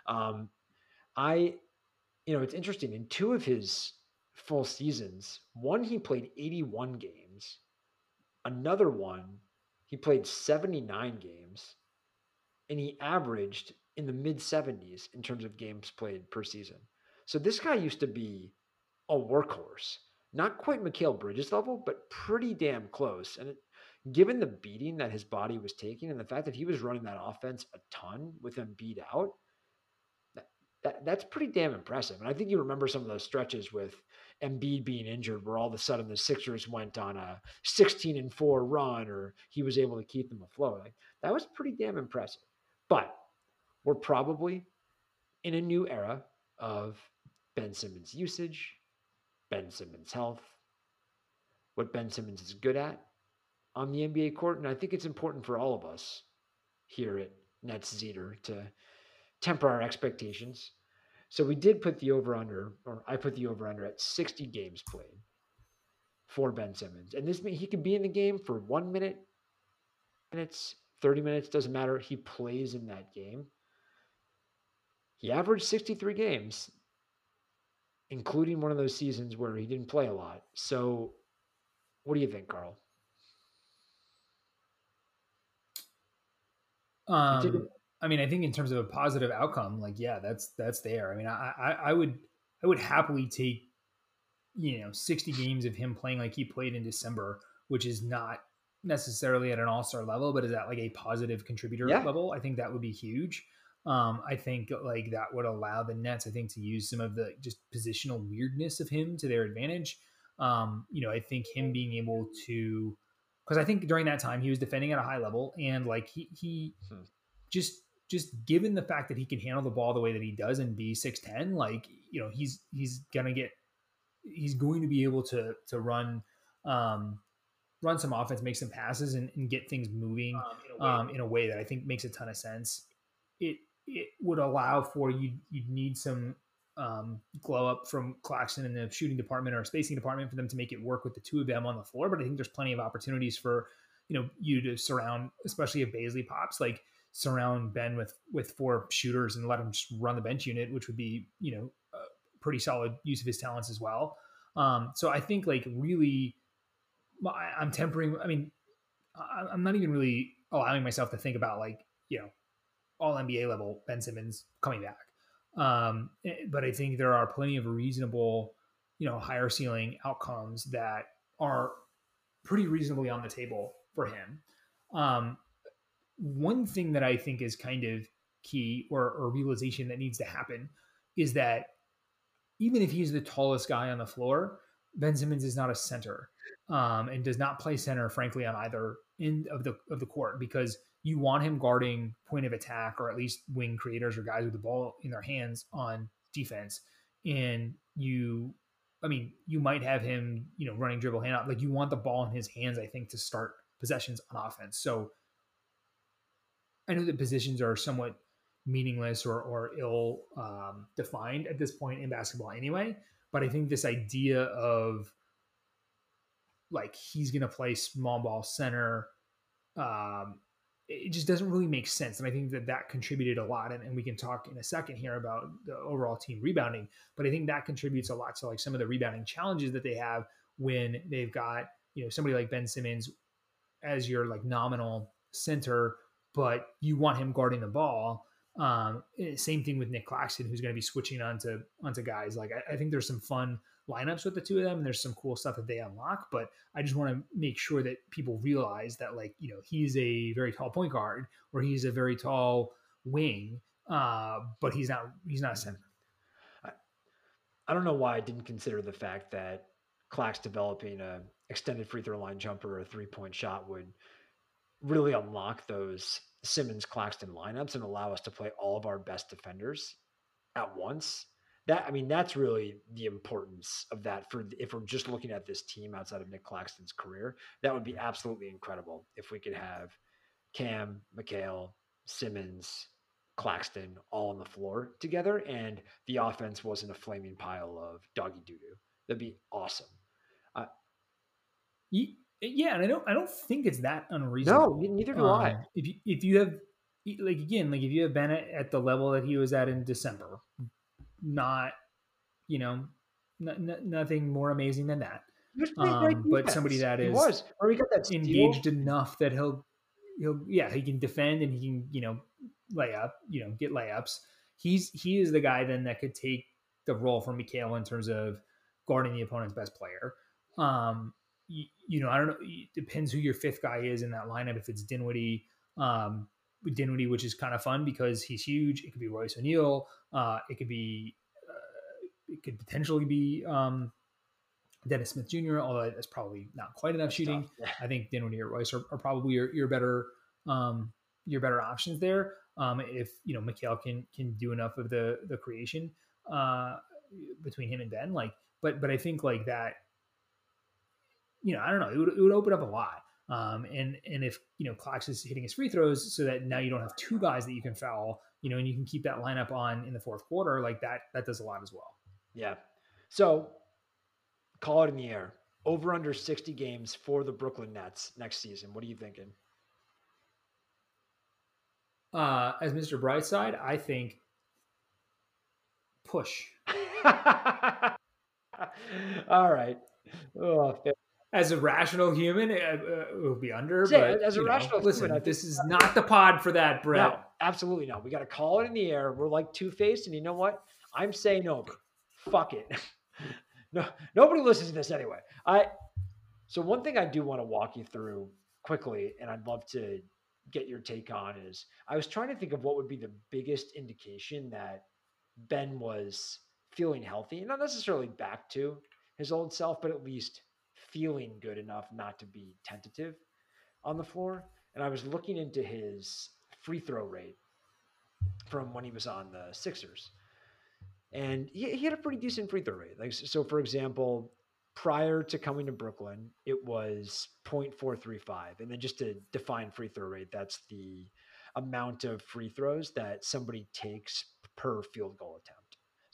It's interesting. In 2 of his full seasons, one, he played 81 games. Another one, he played 79 games. And he averaged in the mid-70s in terms of games played per season. So this guy used to be a workhorse. Not quite Mikal Bridges level, but pretty damn close. And given the beating that his body was taking and the fact that he was running that offense a ton with Embiid out, that's pretty damn impressive. And I think you remember some of those stretches with Embiid being injured where all of a sudden the Sixers went on a 16-4 run or he was able to keep them afloat. Like, that was pretty damn impressive. But we're probably in a new era of Ben Simmons usage, Ben Simmons health, what Ben Simmons is good at on the NBA court. And I think it's important for all of us here at Nets Zeter to temper our expectations. So we did put the over-under, or I put the over-under at 60 games played for Ben Simmons. And this means he could be in the game for 1 minute, 30 minutes, doesn't matter. He plays in that game. He averaged 63 games, including one of those seasons where he didn't play a lot. So what do you think, Carl? I mean, I think in terms of a positive outcome, like, yeah, that's there. I mean, I would happily take, 60 games of him playing like he played in December, which is not necessarily at an all-star level, but is at like a positive contributor level. I think that would be huge. I think like that would allow the Nets, I think, to use some of the just positional weirdness of him to their advantage. I think him being able to, because I think during that time he was defending at a high level, and like he just given the fact that he can handle the ball the way that he does and be 6'10", like, he's going to be able to run some offense, make some passes, and get things moving in a way that I think makes a ton of sense. It would allow for you'd need some glow up from Claxton in the shooting department or spacing department for them to make it work with the two of them on the floor. But I think there's plenty of opportunities for, you to surround, especially if Bazley pops, like surround Ben with 4 shooters and let him just run the bench unit, which would be, a pretty solid use of his talents as well. So I think like really I'm tempering. I mean, I'm not even really allowing myself to think about like, all NBA level Ben Simmons coming back. But I think there are plenty of reasonable, higher ceiling outcomes that are pretty reasonably on the table for him. One thing that I think is kind of key or realization that needs to happen is that even if he's the tallest guy on the floor, Ben Simmons is not a center, and does not play center, frankly, on either end of the court, because you want him guarding point of attack or at least wing creators or guys with the ball in their hands on defense. And you might have him, running dribble hand out. Like you want the ball in his hands, I think, to start possessions on offense. So I know that positions are somewhat meaningless or ill defined at this point in basketball anyway. But I think this idea of like he's going to play small ball center, it just doesn't really make sense. And I think that contributed a lot. And we can talk in a second here about the overall team rebounding. But I think that contributes a lot to like some of the rebounding challenges that they have when they've got, somebody like Ben Simmons as your like nominal center, but you want him guarding the ball. Same thing with Nick Claxton, who's going to be switching onto guys. Like I think there's some fun lineups with the two of them, and there's some cool stuff that they unlock. But I just want to make sure that people realize that, like, he's a very tall point guard, or he's a very tall wing, but he's not a center. I don't know why I didn't consider the fact that Clax developing a extended free throw line jumper or a 3-point shot would really unlock those Simmons-Claxton lineups and allow us to play all of our best defenders at once. That's really the importance of that if we're just looking at this team outside of Nick Claxton's career. That would be absolutely incredible if we could have Cam, McHale, Simmons, Claxton all on the floor together, and the offense wasn't a flaming pile of doggy doo-doo. That'd be awesome. Yeah, and I don't think it's that unreasonable. No, neither do I. If you have if you have Bennett at the level that he was at in December, not nothing more amazing than that. But somebody that is engaged enough that he can defend and he can lay up, get layups. He is the guy then that could take the role from McHale in terms of guarding the opponent's best player. I don't know. It depends who your fifth guy is in that lineup. If it's Dinwiddie, which is kind of fun because he's huge. It could be Royce O'Neal. It could potentially be Dennis Smith Jr., although that's probably not quite enough shooting. Yeah. I think Dinwiddie or Royce are probably your better options there. If McHale can do enough of the creation between him and Ben, but I think like that. I don't know. It would open up a lot. And if Clax is hitting his free throws, so that now you don't have two guys that you can foul, and you can keep that lineup on in the fourth quarter, like that does a lot as well. Yeah. So call it in the air. Over under 60 games for the Brooklyn Nets next season. What are you thinking? As Mr. Brightside, I think push. All right. Oh, as a rational human, it will be under. But as a rational human, this is not the pod for that, Brett. No, absolutely not. We got to call it in the air. We're like Two-Faced, and you know what? I'm saying over. Fuck it. No, nobody listens to this anyway. So one thing I do want to walk you through quickly, and I'd love to get your take on, is I was trying to think of what would be the biggest indication that Ben was feeling healthy, and not necessarily back to his old self, but at least feeling good enough not to be tentative on the floor. And I was looking into his free throw rate from when he was on the Sixers. And he had a pretty decent free throw rate. So for example, prior to coming to Brooklyn, it was 0.435. And then just to define free throw rate, that's the amount of free throws that somebody takes per field goal attempt.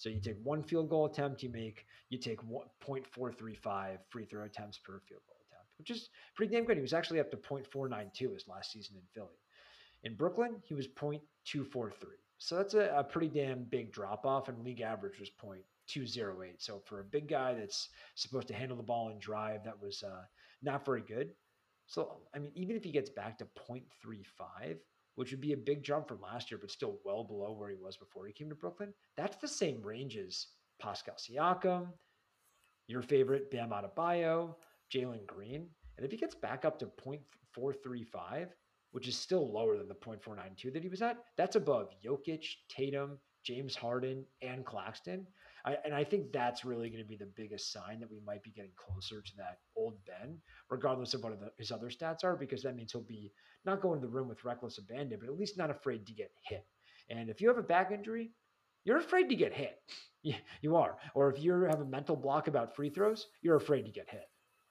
So you take one field goal attempt, you take 0.435 free throw attempts per field goal attempt, which is pretty damn good. He was actually up to 0.492 his last season in Philly. In Brooklyn, he was 0.243. So that's a pretty damn big drop off, and league average was 0.208. So for a big guy that's supposed to handle the ball and drive, that was not very good. So, I mean, even if he gets back to 0.35, which would be a big jump from last year, but still well below where he was before he came to Brooklyn, that's the same range as Pascal Siakam, your favorite Bam Adebayo, Jalen Green. And if he gets back up to 0.435, which is still lower than the 0.492 that he was at, that's above Jokic, Tatum, James Harden, and Claxton. I think that's really going to be the biggest sign that we might be getting closer to that old Ben, regardless of what his other stats are, because that means he'll be not going to the rim with reckless abandon, but at least not afraid to get hit. And if you have a back injury, you're afraid to get hit. You are. Or if you have a mental block about free throws, you're afraid to get hit.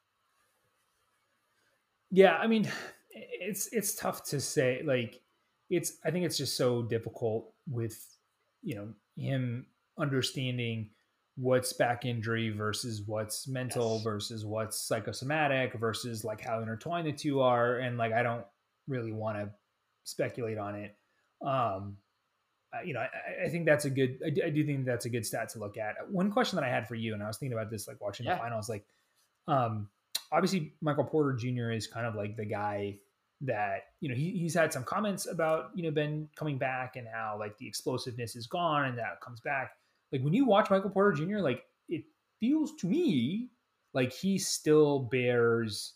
Yeah, I mean, it's tough to say. Like, I think it's just so difficult with, him understanding what's back injury versus what's mental versus what's psychosomatic versus like how intertwined the two are. And like, I don't really want to speculate on it. I think that's I do think that's a good stat to look at. One question that I had for you, and I was thinking about this, like watching the finals, like, obviously Michael Porter Jr. is kind of like the guy that, he's had some comments about, Ben coming back and how like the explosiveness is gone and that comes back. Like when you watch Michael Porter Jr., like it feels to me like he still bears,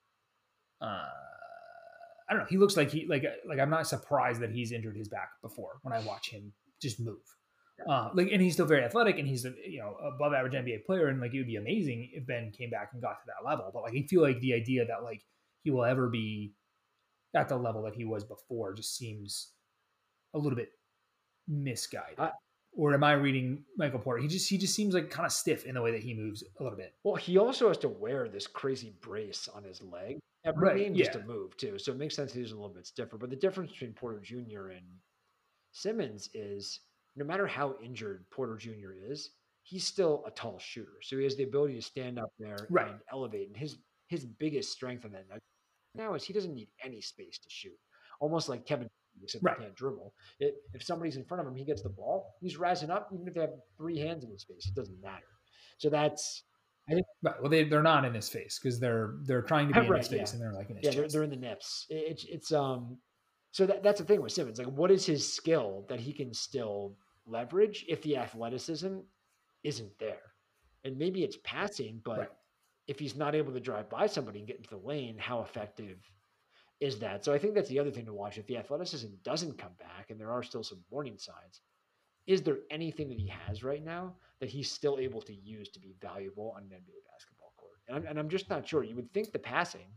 I don't know. He looks like I'm not surprised that he's injured his back before when I watch him just move. And he's still very athletic and he's above average NBA player. And like, it would be amazing if Ben came back and got to that level. But like, I feel like the idea that like he will ever be at the level that he was before just seems a little bit misguided. Or am I reading Michael Porter? He just seems like kind of stiff in the way that he moves a little bit. Well, he also has to wear this crazy brace on his leg every game just to move too. So it makes sense he's a little bit stiffer. But the difference between Porter Jr. and Simmons is no matter how injured Porter Jr. is, he's still a tall shooter. So he has the ability to stand up there and elevate. And his biggest strength on that now is he doesn't need any space to shoot. Almost like Kevin, except he can't dribble. If somebody's in front of him, he gets the ball, he's rising up, even if they have three hands in his face, it doesn't matter. So that's, I think. Right. Well, they're not in his face because they're trying to be in his face and they're like in his chest. They're in the nips. So that's the thing with Simmons. Like, what is his skill that he can still leverage if the athleticism isn't there? And maybe it's passing, but if he's not able to drive by somebody and get into the lane, how effective is that? So I think that's the other thing to watch. If the athleticism doesn't come back and there are still some warning signs, is there anything that he has right now that he's still able to use to be valuable on an NBA basketball court? And I'm just not sure. You would think the passing.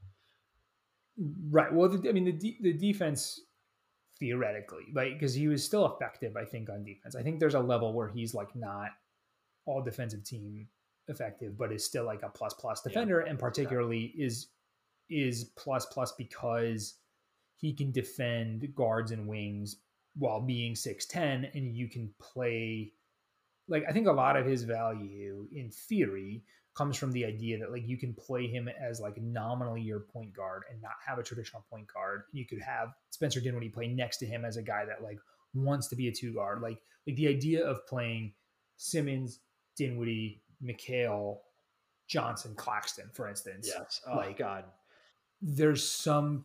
Right. Well, the defense theoretically, like, because he was still effective, I think, on defense. I think there's a level where he's like not all defensive team effective, but is still like a plus defender, and particularly is plus because he can defend guards and wings while being 6'10", and you can play. Like, I think a lot of his value in theory comes from the idea that like you can play him as like nominally your point guard and not have a traditional point guard. You could have Spencer Dinwiddie play next to him as a guy that like wants to be a two guard. Like the idea of playing Simmons, Dinwiddie, McHale, Johnson, Claxton, for instance. Yes. Oh, God. There's some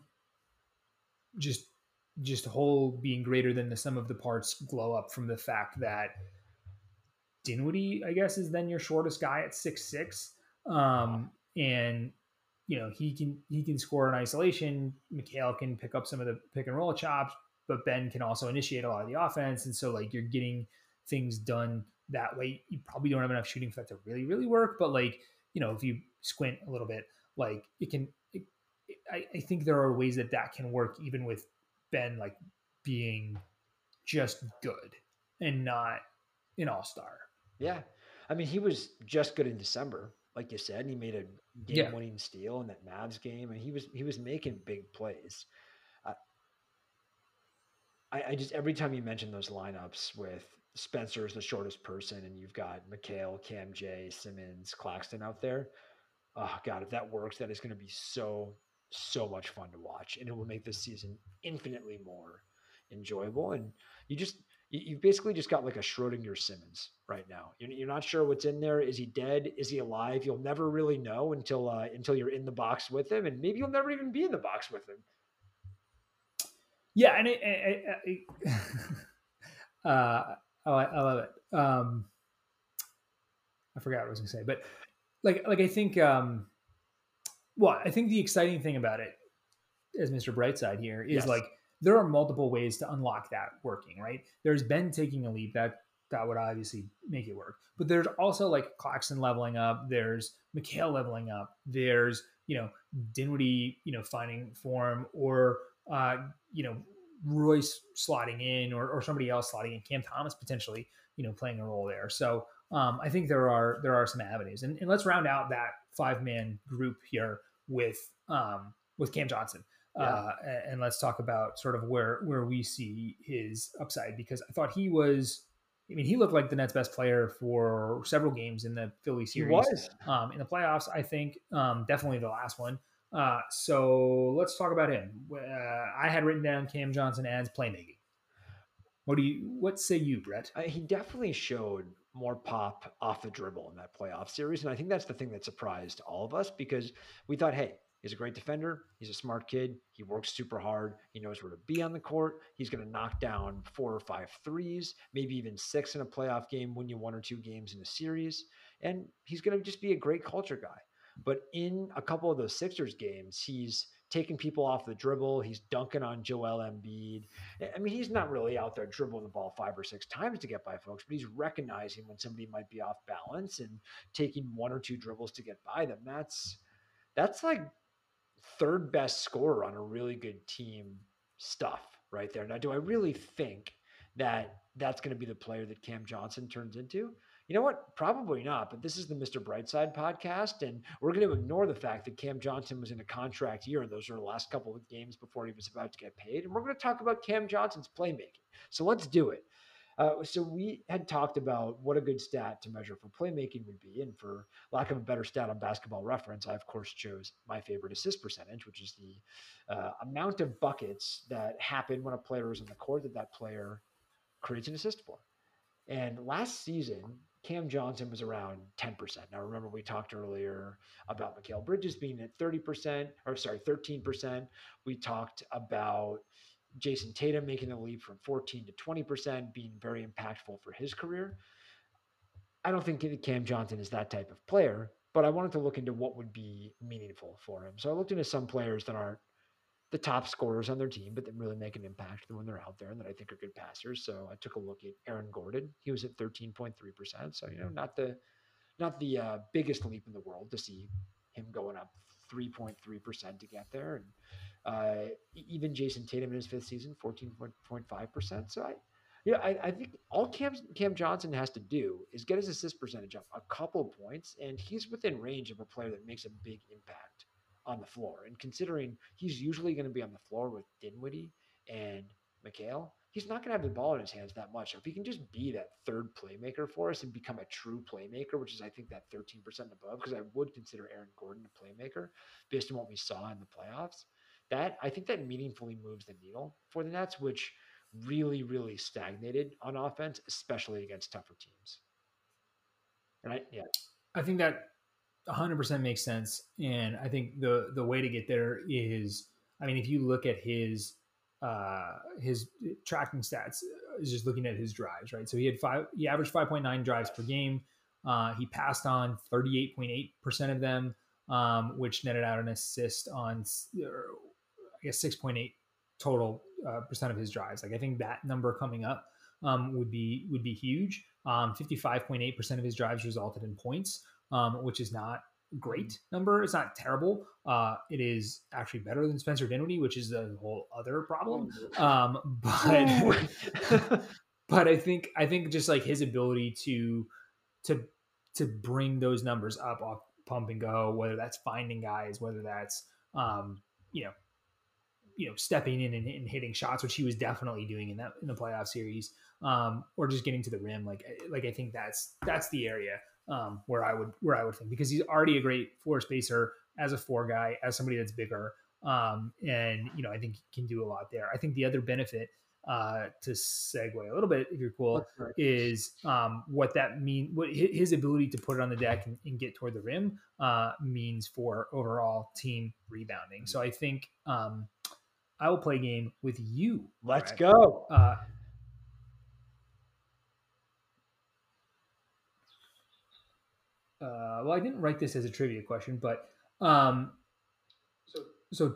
just whole being greater than the sum of the parts glow up from the fact that Dinwiddie, I guess, is then your shortest guy at 6'6". And he can score in isolation. McHale can pick up some of the pick and roll chops, but Ben can also initiate a lot of the offense. And so like you're getting things done that way. You probably don't have enough shooting for that to really, really work. But like, if you squint a little bit, like I think there are ways that can work even with Ben, like being just good and not an all-star. Yeah. I mean, he was just good in December, like you said. He made a game-winning steal in that Mavs game, and he was making big plays. I just, every time you mention those lineups with Spencer is the shortest person, and you've got Mikal, Cam J, Simmons, Claxton out there. Oh God, if that works, that is going to be so much fun to watch, and it will make this season infinitely more enjoyable. And you've basically just got like a Schrodinger Simmons right now. You're not sure what's in there. Is he dead? Is he alive? You'll never really know until you're in the box with him, and maybe you'll never even be in the box with him. Yeah, and I love it. I forgot what I was going to say, but I think, I think the exciting thing about it, as Mr. Brightside here, is Yes. there are multiple ways to unlock that working, right? There's Ben taking a leap that would obviously make it work, but there's also Claxton leveling up. There's Mikal leveling up. There's Dinwiddie finding form, or Royce slotting in, or somebody else slotting in. Cam Thomas potentially playing a role there. So I think there are some avenues, and let's round out that 5-man group here with Cam Johnson. Yeah. And let's talk about sort of where we see his upside, because I thought he looked like the Nets' best player for several games in the Philly series. He was. In the playoffs, I think, definitely the last one. So let's talk about him. I had written down Cam Johnson as playmaking. What say you, Brett? He definitely showed more pop off the dribble in that playoff series. And I think that's the thing that surprised all of us, because we thought, hey, he's a great defender. He's a smart kid. He works super hard. He knows where to be on the court. He's going to knock down 4 or 5 threes, maybe even 6 in a playoff game, win you 1 or 2 games in a series. And he's going to just be a great culture guy. But in a couple of those Sixers games, he's taking people off the dribble. He's dunking on Joel Embiid. I mean, he's not really out there dribbling the ball 5 or 6 times to get by folks, but he's recognizing when somebody might be off balance and taking 1 or 2 dribbles to get by them. That's like third best scorer on a really good team stuff right there. Now, do I really think that that's going to be the player that Cam Johnson turns into? You know what? Probably not, but this is the Mr. Brightside podcast, and we're going to ignore the fact that Cam Johnson was in a contract year. Those are the last couple of games before he was about to get paid, and we're going to talk about Cam Johnson's playmaking. So let's do it. So we had talked about what a good stat to measure for playmaking would be, and for lack of a better stat on Basketball Reference, I, of course, chose my favorite assist percentage, which is the amount of buckets that happen when a player is in the court that player creates an assist for. And last season, Cam Johnson was around 10%. Now, remember, we talked earlier about Mikal Bridges being at 13%. We talked about Jason Tatum making the leap from 14 to 20%, being very impactful for his career. I don't think Cam Johnson is that type of player, but I wanted to look into what would be meaningful for him. So I looked into some players that aren't the top scorers on their team, but that really make an impact when they're out there and that I think are good passers. So I took a look at Aaron Gordon. He was at 13.3%. So, not the biggest leap in the world to see him going up 3.3% to get there. And even Jason Tatum in his 5th season, 14.5%. So I think all Cam Johnson has to do is get his assist percentage up a couple points, and he's within range of a player that makes a big impact on the floor. And considering he's usually going to be on the floor with Dinwiddie and Mikal, he's not going to have the ball in his hands that much. So if he can just be that third playmaker for us and become a true playmaker, which is I think that 13% above, because I would consider Aaron Gordon a playmaker based on what we saw in the playoffs, that I think that meaningfully moves the needle for the Nets, which really, really stagnated on offense, especially against tougher teams. And I think that 100% makes sense. And I think the way to get there is, if you look at his tracking stats, is just looking at his drives, right? So he averaged 5.9 drives per game. He passed on 38.8% of them, which netted out an assist on, 6.8 total percent of his drives. I think that number coming up would be huge. 55.8% of his drives resulted in points, which is not a great number. It's not terrible. It is actually better than Spencer Dinwiddie, which is a whole other problem. But I think just like his ability to bring those numbers up off pump and go, whether that's finding guys, whether that's stepping in and hitting shots, which he was definitely doing in the playoff series, or just getting to the rim. Like I think that's the area where I would think, because he's already a great floor spacer as a 4 guy, as somebody that's bigger. And I think he can do a lot there. I think the other benefit, to segue a little bit, if you're cool, is what that means, what his ability to put it on the deck and get toward the rim means for overall team rebounding. So I think I will play a game with you. Let's go. Well, I didn't write this as a trivia question, but so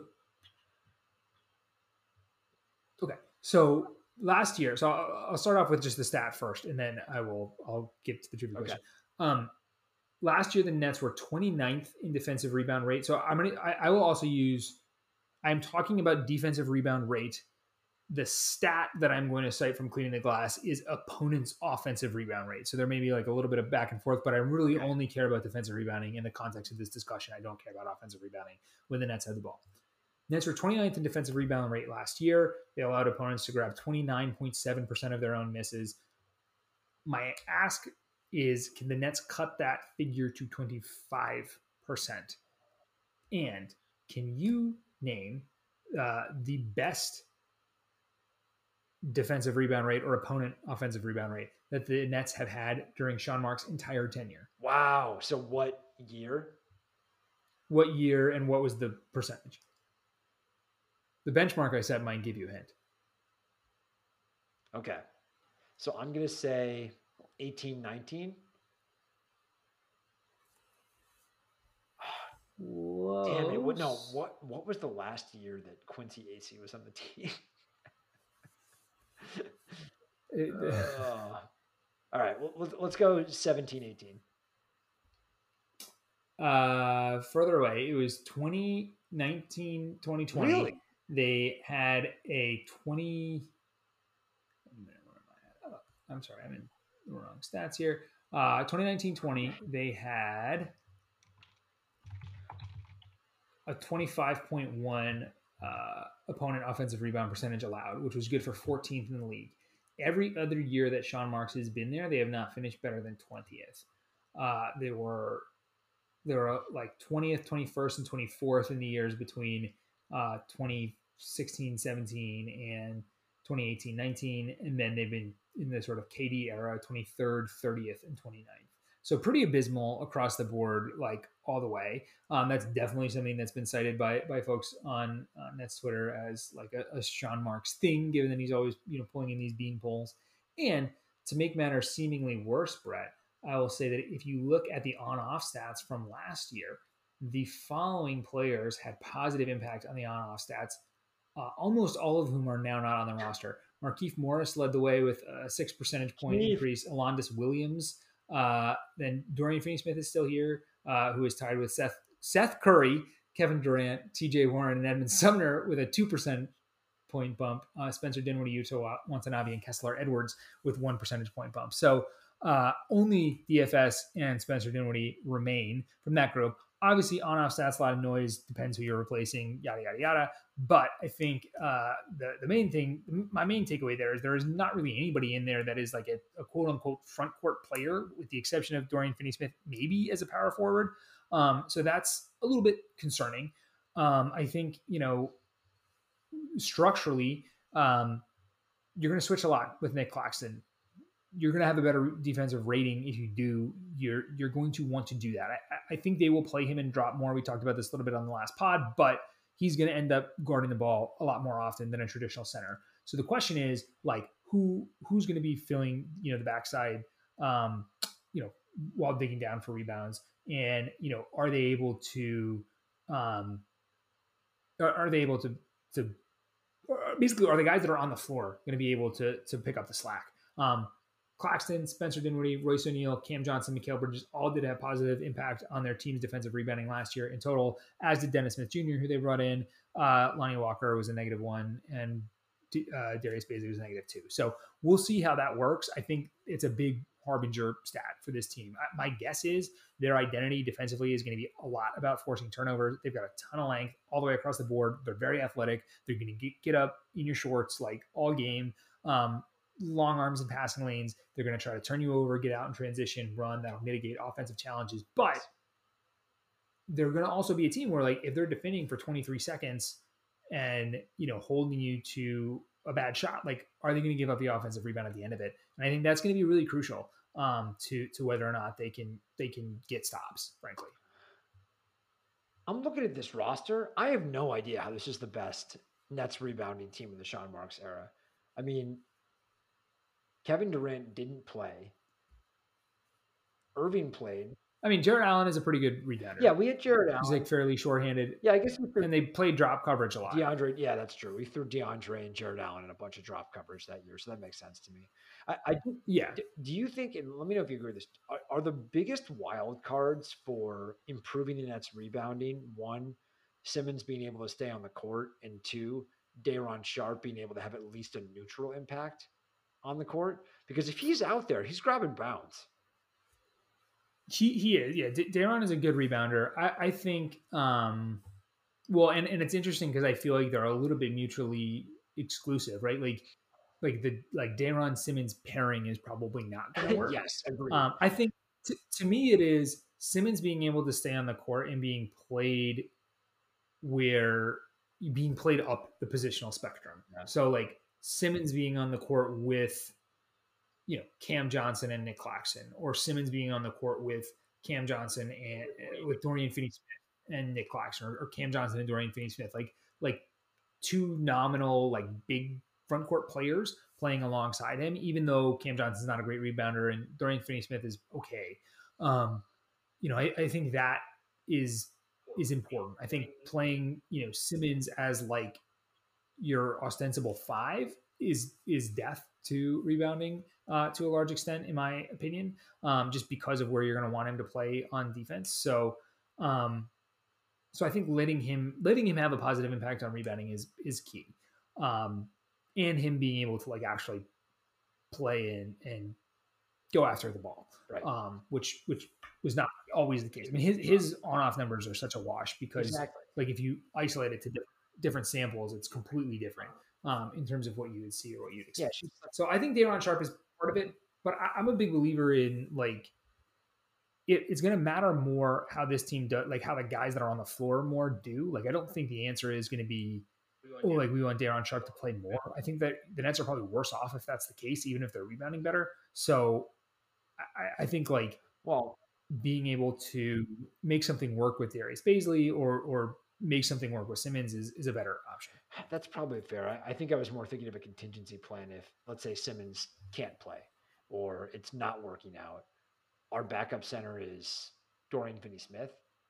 okay. So last year, so I'll start off with just the stat first, and then I'll get to the trivia question. Last year, the Nets were 29th in defensive rebound rate. So I will also use, I'm talking about defensive rebound rate. The stat that I'm going to cite from Cleaning the Glass is opponent's offensive rebound rate. So there may be like a little bit of back and forth, but I really only care about defensive rebounding in the context of this discussion. I don't care about offensive rebounding when the Nets had the ball. Nets were 29th in defensive rebound rate last year. They allowed opponents to grab 29.7% of their own misses. My ask is, can the Nets cut that figure to 25%? And can you name the best defensive rebound rate or opponent offensive rebound rate that the Nets have had during Sean Marks' entire tenure? Wow. So what year? What year and what was the percentage? The benchmark I set might give you a hint. Okay. So I'm going to say 18-19. Damn it. No, what was the last year that Quincy Acey was on the team? All right. Well, let's go 17-18. Further away, it was 2019, 2020. Really? They had a 20. I'm sorry, I'm in the wrong stats here. 2019-20, they had a 25.1 opponent offensive rebound percentage allowed, which was good for 14th in the league. Every other year that Sean Marks has been there, they have not finished better than 20th. They were like 20th, 21st, and 24th in the years between 2016, 17 and 2018, 19. And then they've been in the sort of KD era, 23rd, 30th, and 29th. So pretty abysmal across the board, like all the way. That's definitely something that's been cited by folks on Nets Twitter as like a Sean Marks thing, given that he's always pulling in these bean poles. And to make matters seemingly worse, Brett, I will say that if you look at the on-off stats from last year, the following players had positive impact on the on-off stats, almost all of whom are now not on the roster. Markieff Morris led the way with a 6 percentage point increase. Alondas Williams. Then Dorian Finney-Smith is still here, who is tied with Seth Curry, Kevin Durant, TJ Warren, and Edmund Sumner with a 2% point bump. Spencer Dinwiddie, Yuta Watanabe, and Kessler Edwards with 1 percentage point bump. So only DFS and Spencer Dinwiddie remain from that group. Obviously, on-off stats, a lot of noise, depends who you're replacing, yada, yada, yada. But I think the main thing, my main takeaway there is not really anybody in there that is like a quote-unquote front court player, with the exception of Dorian Finney-Smith, maybe as a power forward. So that's a little bit concerning. I think, structurally, you're going to switch a lot with Nick Claxton. You're going to have a better defensive rating if you do. You're going to want to do that. I think they will play him and drop more. We talked about this a little bit on the last pod, but he's going to end up guarding the ball a lot more often than a traditional center. So the question is, like, who's going to be filling the backside, while digging down for rebounds, and are they able to basically, are the guys that are on the floor going to be able to pick up the slack? Claxton, Spencer Dinwiddie, Royce O'Neal, Cam Johnson, Mikal Bridges all did have positive impact on their team's defensive rebounding last year in total, as did Dennis Smith Jr., who they brought in. Lonnie Walker was a -1, and Darius Bazley was -2. So we'll see how that works. I think it's a big harbinger stat for this team. My guess is their identity defensively is going to be a lot about forcing turnovers. They've got a ton of length all the way across the board. They're very athletic. They're going to get up in your shorts like all game. Long arms and passing lanes. They're going to try to turn you over, get out in transition, run. That'll mitigate offensive challenges. But they're going to also be a team where, like, if they're defending for 23 seconds and, holding you to a bad shot, like, are they going to give up the offensive rebound at the end of it? And I think that's going to be really crucial to whether or not they can get stops, frankly. I'm looking at this roster. I have no idea how this is the best Nets rebounding team in the Sean Marks era. I mean, Kevin Durant didn't play. Irving played. I mean, Jared Allen is a pretty good rebounder. Yeah, we had Jared Allen. He's like fairly shorthanded. Yeah, I guess. And they played drop coverage a lot. DeAndre, yeah, that's true. We threw DeAndre and Jared Allen in a bunch of drop coverage that year, so that makes sense to me. Do you think, and let me know if you agree with this, are the biggest wild cards for improving the Nets rebounding, one, Simmons being able to stay on the court, and two, Day'Ron Sharpe being able to have at least a neutral impact on the court? Because if he's out there, he's grabbing bounds. He is, yeah. Day'Ron is a good rebounder. I think, and it's interesting because I feel like they're a little bit mutually exclusive, right? Like Day'Ron Simmons pairing is probably not going to work. Yes, agreed. I think to me it is Simmons being able to stay on the court and being played up the positional spectrum. Yeah. So like Simmons being on the court with, Cam Johnson and Nick Claxton, or Simmons being on the court with Cam Johnson and with Dorian Finney-Smith and Nick Claxton, or Cam Johnson and Dorian Finney-Smith, like two nominal, like big front court players playing alongside him, even though Cam Johnson's not a great rebounder and Dorian Finney-Smith is okay. I think that is important. I think playing, Simmons as like your ostensible five is death to rebounding to a large extent, in my opinion, just because of where you're going to want him to play on defense. So I think letting him have a positive impact on rebounding is key. And him being able to like actually play and go after the ball, right? Which was not always the case. I mean, his on-off numbers are such a wash because like if you isolate it to different samples, it's completely different in terms of what you would see or what you'd expect. Yeah, so I think Day'Ron Sharpe is part of it, but I'm a big believer in like it's going to matter more how this team does, like how the guys that are on the floor more do. Like I don't think the answer is going to be, we want Day'Ron Sharpe to play more. I think that the Nets are probably worse off if that's the case, even if they're rebounding better. So I think like, being able to make something work with Darius Bazley or make something work with Simmons is a better option. That's probably fair. I think I was more thinking of a contingency plan if, let's say, Simmons can't play or it's not working out. Our backup center is Dorian Finney-Smith.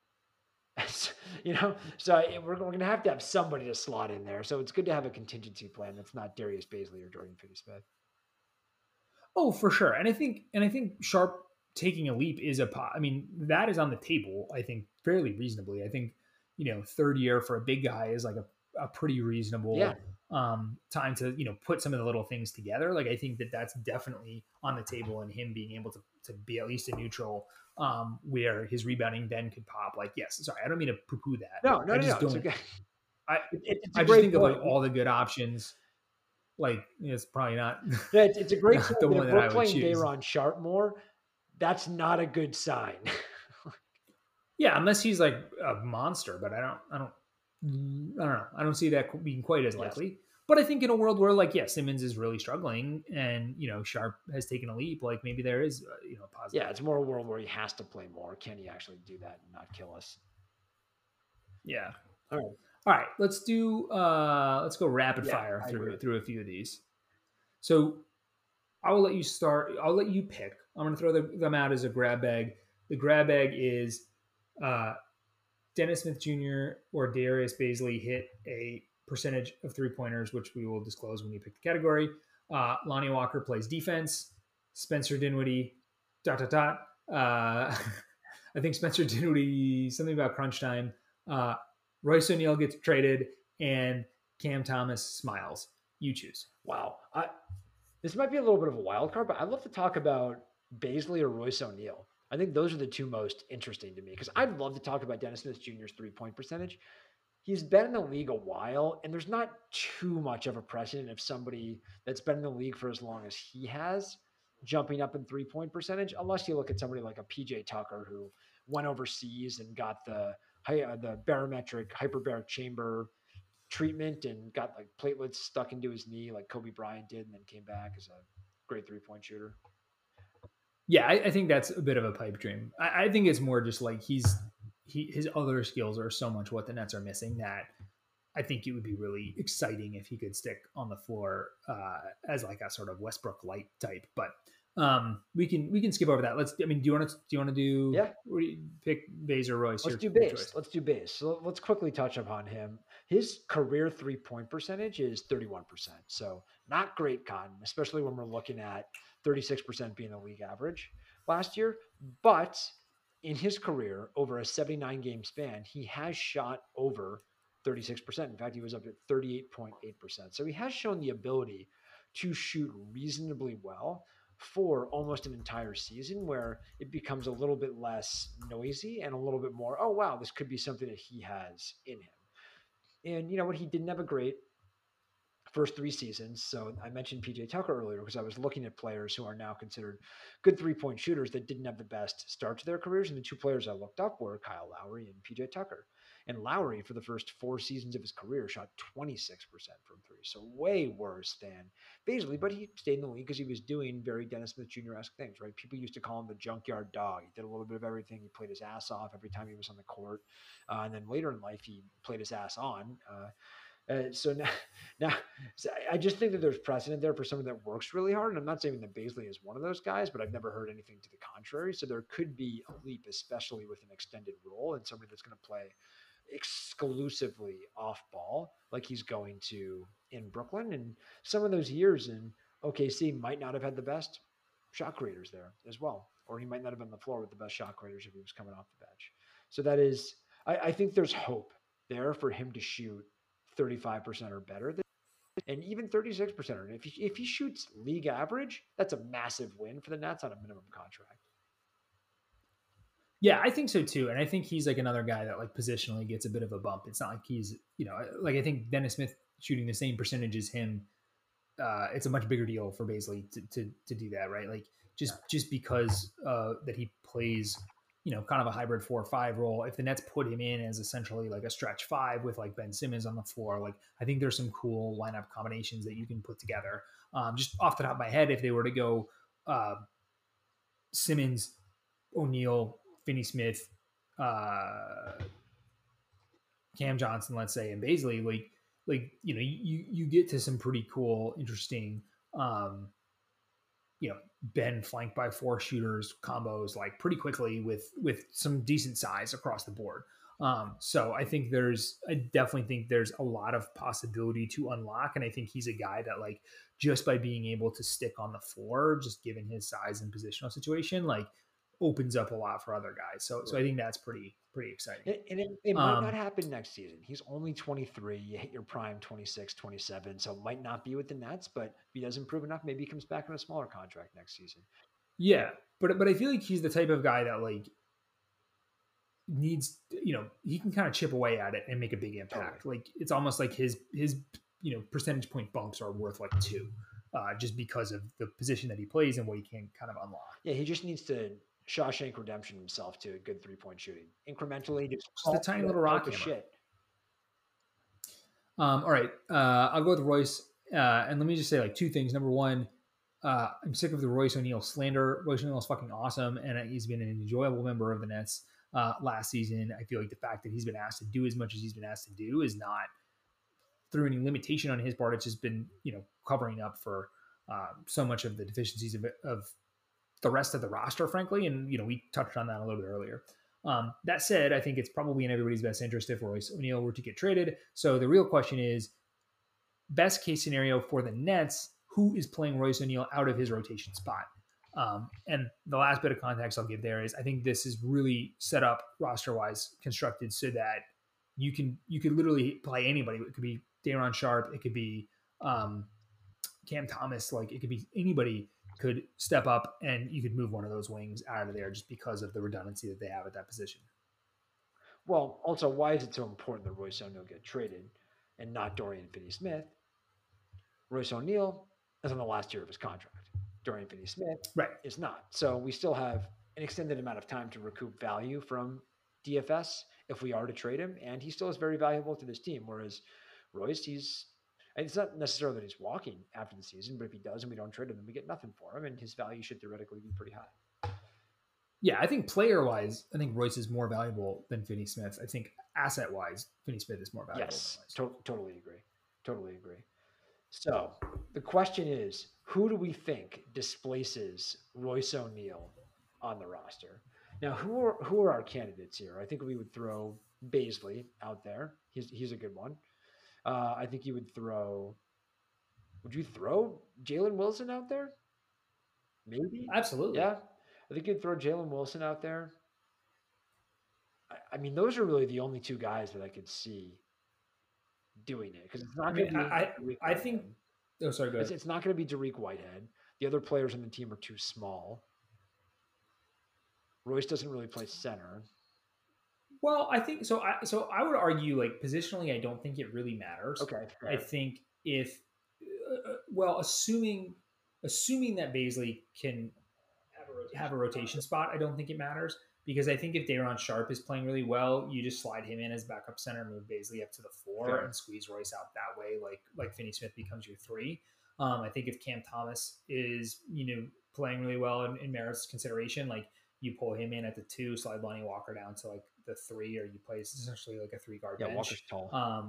So we're going to have somebody to slot in there. So it's good to have a contingency plan that's not Darius Bazley or Dorian Finney-Smith. Oh, for sure. And I think Sharpe taking a leap is that is on the table, I think, fairly reasonably. I think, third year for a big guy is like a pretty reasonable time to, put some of the little things together. Like, I think that's definitely on the table, and him being able to be at least a neutral where his rebounding then could pop. Like, yes, sorry, I don't mean to poo-poo that. No, it's okay. I just think of like all the good options. Like, it's probably not. Yeah, it's a great the one that I would choose. Day'Ron Sharpe more. That's not a good sign. Yeah, unless he's like a monster, but I don't know. I don't see that being quite as likely. Yes. But I think in a world where Simmons is really struggling and, Sharpe has taken a leap, like maybe there is, positive. Yeah, it's more a world where he has to play more. Can he actually do that and not kill us? Yeah. All right. Let's go rapid fire through a few of these. So I will let you start. I'll let you pick. I'm going to throw them out as a grab bag. The grab bag is Dennis Smith Jr. or Darius Bazley hit a percentage of three-pointers, which we will disclose when we pick the category. Lonnie Walker plays defense. Spencer Dinwiddie, ... I think Spencer Dinwiddie, something about crunch time. Royce O'Neal gets traded, and Cam Thomas smiles. You choose. Wow. This might be a little bit of a wild card, but I'd love to talk about Bazley or Royce O'Neal. I think those are the two most interesting to me because I'd love to talk about Dennis Smith Jr.'s 3-point percentage. He's been in the league a while, and there's not too much of a precedent of somebody that's been in the league for as long as he has jumping up in 3-point percentage, unless you look at somebody like a PJ Tucker who went overseas and got the barometric hyperbaric chamber treatment and got like platelets stuck into his knee like Kobe Bryant did and then came back as a great 3-point shooter. Yeah, I think that's a bit of a pipe dream. I think it's more just like his other skills are so much what the Nets are missing that I think it would be really exciting if he could stick on the floor as like a sort of Westbrook light type. But we can skip over that. Do you want to do? Yeah. Pick Baze or Royce? Let's do Baze. So let's quickly touch upon him. His career 3-point percentage is 31%. So not great, Cotton, especially when we're looking at 36% being the league average last year. But in his career, over a 79 game span, he has shot over 36%. In fact, he was up at 38.8%. So he has shown the ability to shoot reasonably well for almost an entire season, where it becomes a little bit less noisy and a little bit more, oh, wow, this could be something that he has in him. And you know what? He didn't have a great first 3 seasons. So I mentioned PJ Tucker earlier because I was looking at players who are now considered good 3-point shooters that didn't have the best start to their careers. And the 2 players I looked up were Kyle Lowry and PJ Tucker. And Lowry, for the first 4 seasons of his career, shot 26% from 3. So way worse than Bazley, but he stayed in the league because he was doing very Dennis Smith Jr.-esque things, right? People used to call him the junkyard dog. He did a little bit of everything. He played his ass off every time he was on the court. And then later in life, he played his ass on. So I just think that there's precedent there for someone that works really hard. And I'm not saying that Bazley is one of those guys, but I've never heard anything to the contrary. So there could be a leap, especially with an extended role and somebody that's going to play exclusively off ball like he's going to in Brooklyn. And some of those years in OKC might not have had the best shot creators there as well. Or he might not have been on the floor with the best shot creators if he was coming off the bench. So that is, I think there's hope there for him to shoot 35% or better, and even 36%. And if he shoots league average, that's a massive win for the Nets on a minimum contract. Yeah, I think so too. And I think he's like another guy that like positionally gets a bit of a bump. It's not like he's, like I think Dennis Smith shooting the same percentage as him. It's a much bigger deal for Bazley to do that, right? Like just because that he plays, kind of a hybrid 4-5 role. If the Nets put him in as essentially like a stretch 5 with like Ben Simmons on the floor, like I think there's some cool lineup combinations that you can put together. Just off the top of my head, if they were to go Simmons, O'Neal, Finney Smith, Cam Johnson, let's say, and Bazley, you get to some pretty cool, interesting, Ben flanked by 4 shooters combos like pretty quickly with some decent size across the board. So I definitely think there's a lot of possibility to unlock. And I think he's a guy that like, just by being able to stick on the floor, just given his size and positional situation, like opens up a lot for other guys. So I think that's pretty exciting. And it might not happen next season. He's only 23. You hit your prime 26, 27. So it might not be with the Nets, but if he does improve enough, maybe he comes back on a smaller contract next season. Yeah. But I feel like he's the type of guy that like needs, he can kind of chip away at it and make a big impact. Totally. Like it's almost like his percentage point bumps are worth like 2, just because of the position that he plays and what he can kind of unlock. Yeah. He just needs to Shawshank Redemption himself to a good 3-point shooting incrementally. Just a tiny little rock shit. All right. I'll go with Royce. And let me just say like 2 things. Number 1, I'm sick of the Royce O'Neal slander. Royce O'Neal is fucking awesome. And he's been an enjoyable member of the Nets last season. I feel like the fact that he's been asked to do as much as he's been asked to do is not through any limitation on his part. It's just been, covering up for so much of the deficiencies of the rest of the roster, frankly. And, we touched on that a little bit earlier. That said, I think it's probably in everybody's best interest if Royce O'Neal were to get traded. So the real question is, best case scenario for the Nets, who is playing Royce O'Neal out of his rotation spot? And the last bit of context I'll give there is I think this is really set up roster-wise, constructed so that you could literally play anybody. It could be Day'Ron Sharpe. It could be Cam Thomas, like it could be anybody could step up and you could move one of those wings out of there just because of the redundancy that they have at that position. Well, also, why is it so important that Royce O'Neal get traded and not Dorian Finney-Smith? Royce O'Neal is on the last year of his contract. Dorian Finney-Smith is not. So we still have an extended amount of time to recoup value from DFS if we are to trade him, and he still is very valuable to this team. Whereas Royce, it's not necessarily that he's walking after the season, but if he does and we don't trade him, then we get nothing for him, and his value should theoretically be pretty high. Yeah, I think player-wise, I think Royce is more valuable than Finney-Smith. I think asset-wise, Finney-Smith is more valuable. Yes, totally agree. Totally agree. So the question is, who do we think displaces Royce O'Neal on the roster? Now, who are our candidates here? I think we would throw Bazley out there. He's a good one. I think you would throw. Would you throw Jalen Wilson out there? Maybe. Absolutely. Yeah, I think you'd throw Jalen Wilson out there. I mean, those are really the only two guys that I could see doing it because it's not going to be. I think. Oh, sorry. Go ahead. It's not going to be Dariq Whitehead. The other players on the team are too small. Royce doesn't really play center. Well, I think so. I would argue, like positionally, I don't think it really matters. Okay. Fair. I think if, assuming that Bazley can have a rotation spot, I don't think it matters because I think if Day'Ron Sharpe is playing really well, you just slide him in as backup center, move Bazley up to the 4, and squeeze Royce out that way. Like Finney-Smith becomes your 3. I think if Cam Thomas is playing really well and merits consideration, like you pull him in at the 2, slide Lonnie Walker down to like the 3, or you play essentially like a 3-guard bench. Walker's tall.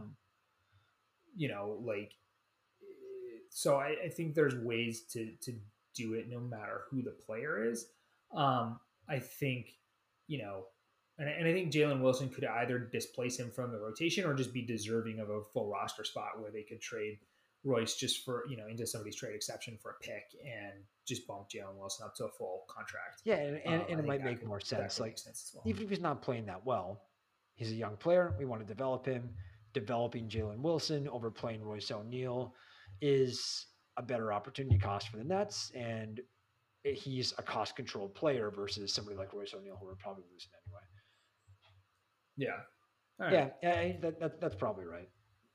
So I think there's ways to do it no matter who the player is. I think, and I think Jalen Wilson could either displace him from the rotation or just be deserving of a full roster spot where they could trade Royce just for, into somebody's trade exception for a pick and just bump Jalen Wilson up to a full contract. Yeah, and it might make more sense. Like, even if he's not playing that well, he's a young player. We want to develop him. Developing Jalen Wilson over playing Royce O'Neal is a better opportunity cost for the Nets, and he's a cost-controlled player versus somebody like Royce O'Neal, who we're probably losing anyway. Yeah. All right. Yeah, that's probably right.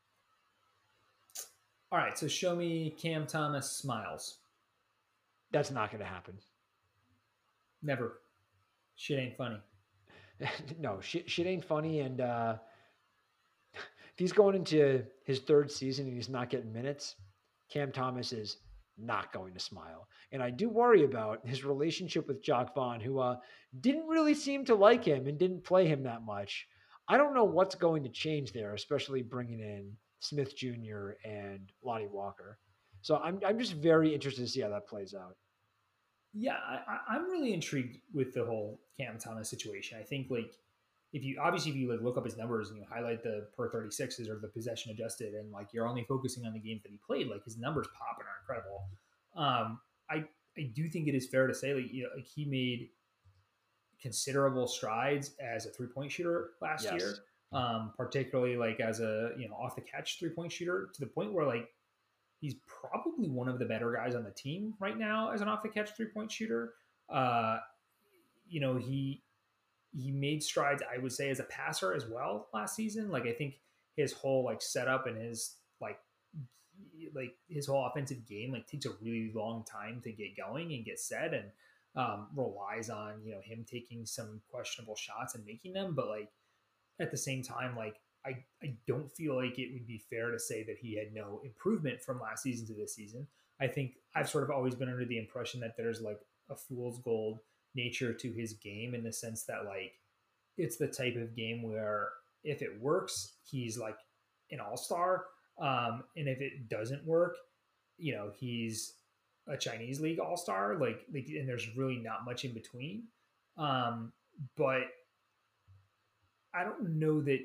All right, so show me Cam Thomas smiles. That's not going to happen. Never. Shit ain't funny. No, shit ain't funny, and if he's going into his 3rd season and he's not getting minutes, Cam Thomas is not going to smile. And I do worry about his relationship with Jacque Vaughn, who didn't really seem to like him and didn't play him that much. I don't know what's going to change there, especially bringing in Smith Jr. and Lonnie Walker. So I'm just very interested to see how that plays out. Yeah, I'm really intrigued with the whole Cam Thomas situation. I think if you look up his numbers and you highlight the per 36s or the possession adjusted, and like you're only focusing on the games that he played, like his numbers pop and are incredible. I do think it is fair to say like he made considerable strides as a 3-point shooter last year. Particularly like as a off the catch 3-point shooter, to the point where like he's probably one of the better guys on the team right now as an off the catch 3-point shooter. He made strides, I would say, as a passer as well last season. Like I think his whole like setup and his like his whole offensive game like takes a really long time to get going and get set, and relies on him taking some questionable shots and making them, but like at the same time, like I don't feel like it would be fair to say that he had no improvement from last season to this season. I think I've sort of always been under the impression that there's like a fool's gold nature to his game, in the sense that like it's the type of game where if it works, he's like an all-star. And if it doesn't work, he's a Chinese league all-star, like, and there's really not much in between. But I don't know that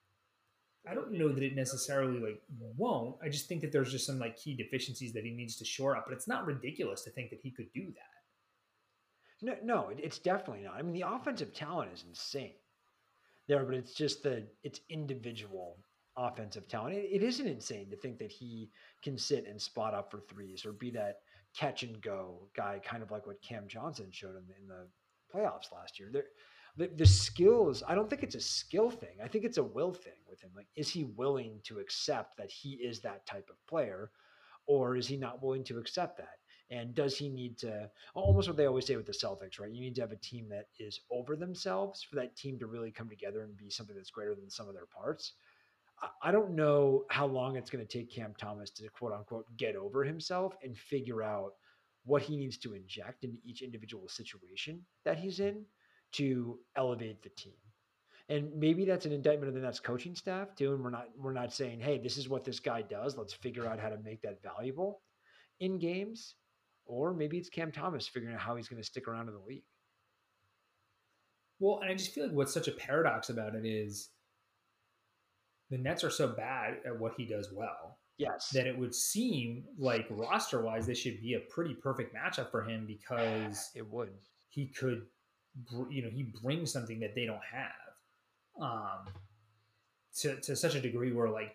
it necessarily like won't. I just think that there's just some like key deficiencies that he needs to shore up, but it's not ridiculous to think that he could do that. No, it's definitely not. I mean, the offensive talent is insane there, but it's just it's individual offensive talent. It isn't insane to think that he can sit and spot up for threes or be that catch and go guy, kind of like what Cam Johnson showed in the playoffs last year. The skills, I don't think it's a skill thing. I think it's a will thing with him. Like, is he willing to accept that he is that type of player, or is he not willing to accept that? And does he need to, almost what they always say with the Celtics, right? You need to have a team that is over themselves for that team to really come together and be something that's greater than some of their parts. I don't know how long it's going to take Cam Thomas to quote unquote get over himself and figure out what he needs to inject into each individual situation that he's in to elevate the team. And maybe that's an indictment of the Nets coaching staff too. And we're not saying, hey, this is what this guy does. Let's figure out how to make that valuable in games. Or maybe it's Cam Thomas figuring out how he's going to stick around in the league. Well, and I just feel like what's such a paradox about it is the Nets are so bad at what he does well. Yes. That it would seem like roster-wise, this should be a pretty perfect matchup for him because it would. He could, he brings something that they don't have, to such a degree where, like,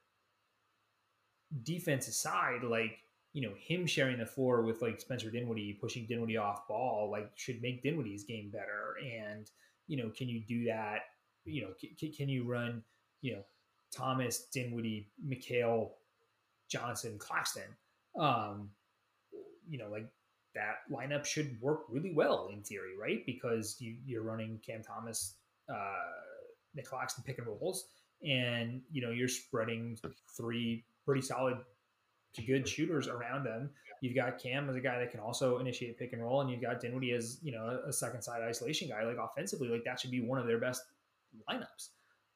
defense aside, like, him sharing the floor with like Spencer Dinwiddie, pushing Dinwiddie off ball, like, should make Dinwiddie's game better. And can you do that? Can you run, Thomas, Dinwiddie, McHale, Johnson, Claxton? Like, that lineup should work really well in theory, right? Because you're running Cam Thomas, Nick Claxton pick and rolls, and you're spreading three pretty solid to good shooters around them. You've got Cam as a guy that can also initiate pick and roll, and you've got Dinwiddie as a second side isolation guy. Like, offensively, like, that should be one of their best lineups.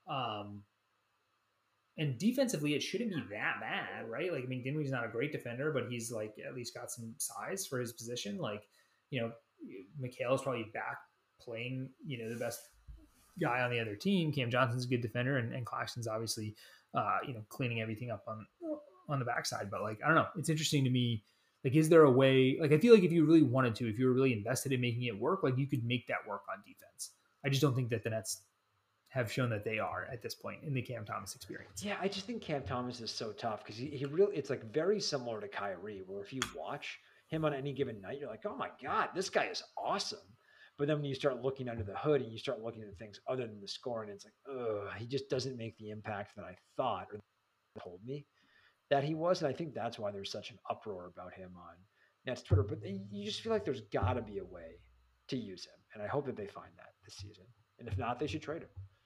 And defensively, it shouldn't be that bad, right? Like, I mean, Dinwiddie's not a great defender, but he's like at least got some size for his position. Like, McHale is probably back playing, the best guy on the other team. Cam Johnson's a good defender, and Claxton's obviously, cleaning everything up on the backside. But, like, I don't know. It's interesting to me. Like, is there a way? Like, I feel like if you really wanted to, if you were really invested in making it work, like, you could make that work on defense. I just don't think that the Nets have shown that they are at this point in the Cam Thomas experience. Yeah, I just think Cam Thomas is so tough because he really, it's like very similar to Kyrie, where if you watch him on any given night, you're like, oh my God, this guy is awesome. But then when you start looking under the hood and you start looking at things other than the score, and it's like, he just doesn't make the impact that I thought or told me that he was. And I think that's why there's such an uproar about him on Nets Twitter. But you just feel like there's got to be a way to use him. And I hope that they find that this season. And if not, they should trade him.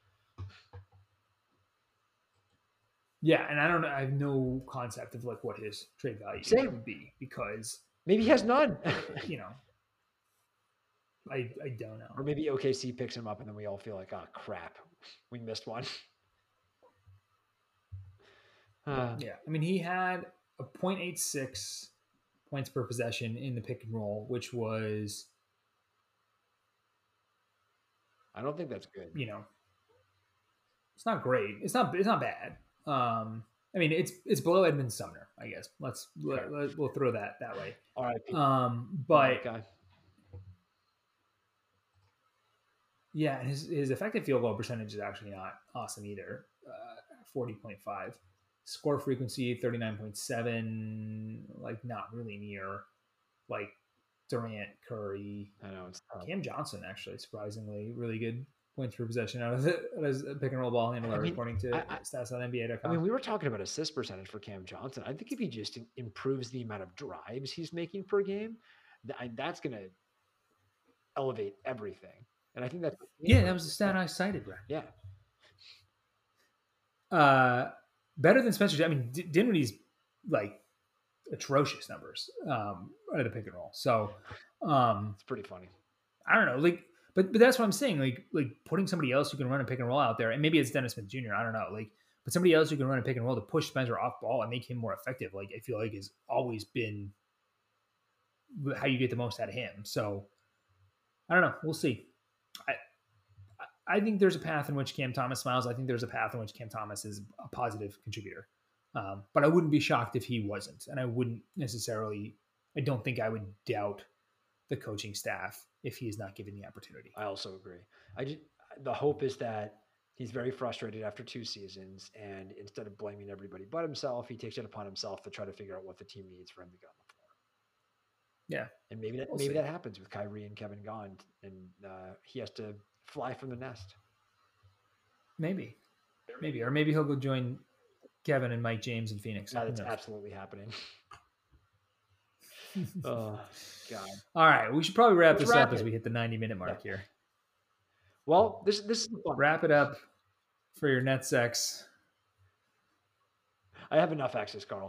Yeah, and I have no concept of like what his trade value would be, because maybe he has none. I don't know. Or maybe OKC picks him up and then we all feel like, oh crap, we missed one. Yeah, I mean, he had a 0.86 points per possession in the pick and roll, which was, I don't think that's good. It's not great. It's not bad. I mean, it's below Edmund Sumner, I guess. We'll throw that way. All right. But yeah, his effective field goal percentage is actually not awesome either. 40.5. Score frequency 39.7. Like, not really near like Durant, Curry. I know, it's tough. Cam Johnson, actually, surprisingly really good points per possession out of it as a pick and roll ball handler, according to stats on NBA.com. I mean, we were talking about assist percentage for Cam Johnson. I think if he just improves the amount of drives he's making per game, that's going to elevate everything. And I think that's that was the stat I cited, right? Yeah. Better than Spencer. I mean, Dinwiddie's like atrocious numbers out of the pick and roll. So it's pretty funny. I don't know, like. But that's what I'm saying. Like putting somebody else who can run a pick and roll out there, and maybe it's Dennis Smith Jr. I don't know. Like, but somebody else who can run a pick and roll to push Spencer off ball and make him more effective. Like, I feel like has always been how you get the most out of him. So I don't know. We'll see. I think there's a path in which Cam Thomas smiles. I think there's a path in which Cam Thomas is a positive contributor. But I wouldn't be shocked if he wasn't, and I wouldn't necessarily. I don't think I would doubt the coaching staff if he is not given the opportunity. I also agree. The hope is that He's very frustrated after 2 seasons, and instead of blaming everybody but himself, he takes it upon himself to try to figure out what the team needs for him to get on the floor. Yeah. And maybe that happens with Kyrie and Kevin gone, and he has to fly from the nest. Maybe. Or maybe he'll go join Kevin and Mike James in Phoenix. That's absolutely happening. Oh, God. All right. We should probably wrap this up as we hit the 90-minute mark here. Well, this is fun. Wrap it up for your net sex. I have enough access, Carl.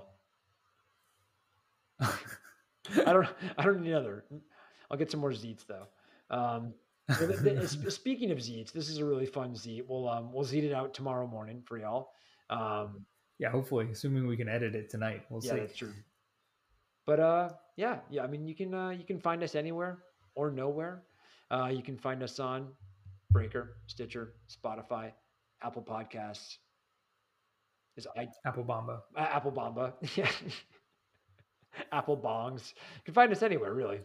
I don't need another. I'll get some more Zeets though. Speaking of Zeets, this is a really fun Zeet. We'll Zeet it out tomorrow morning for y'all. Yeah, hopefully, assuming we can edit it tonight. We'll see. Yeah, that's true. But yeah. I mean, you can find us anywhere or nowhere. You can find us on Breaker, Stitcher, Spotify, Apple Podcasts. Apple Bomba. Apple Bomba. Yeah. Apple Bongs. You can find us anywhere, really.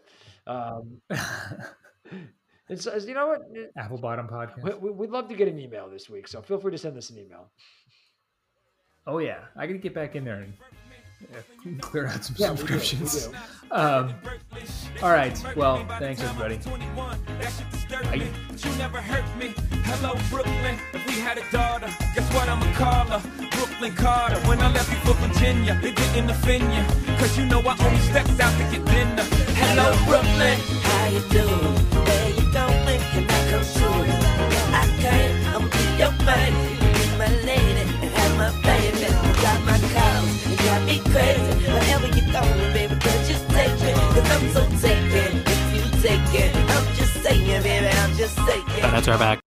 It's you know what? Apple Bottom Podcast. We'd love to get an email this week, so feel free to send us an email. Oh yeah, I got to get back in there and clear out some subscriptions. We do. All right. Well, thanks everybody. Bye. You never hurt me. Hello, Brooklyn. If we had a daughter, guess what I'ma call her? Brooklyn Carter. When I left you for Virginia, it didn't offend you. Cause you know I only stepped out to get dinner. Hello, Brooklyn. How you doing? Where you going? Can I come through? I can't. I'ma be your man. You be my lady and have my baby. Drive my car and drive me crazy. Wherever you going, baby, girl, just take me. Cause I'm so taken. If you take it, I'm just saying, baby, I'm just saying. That's our back.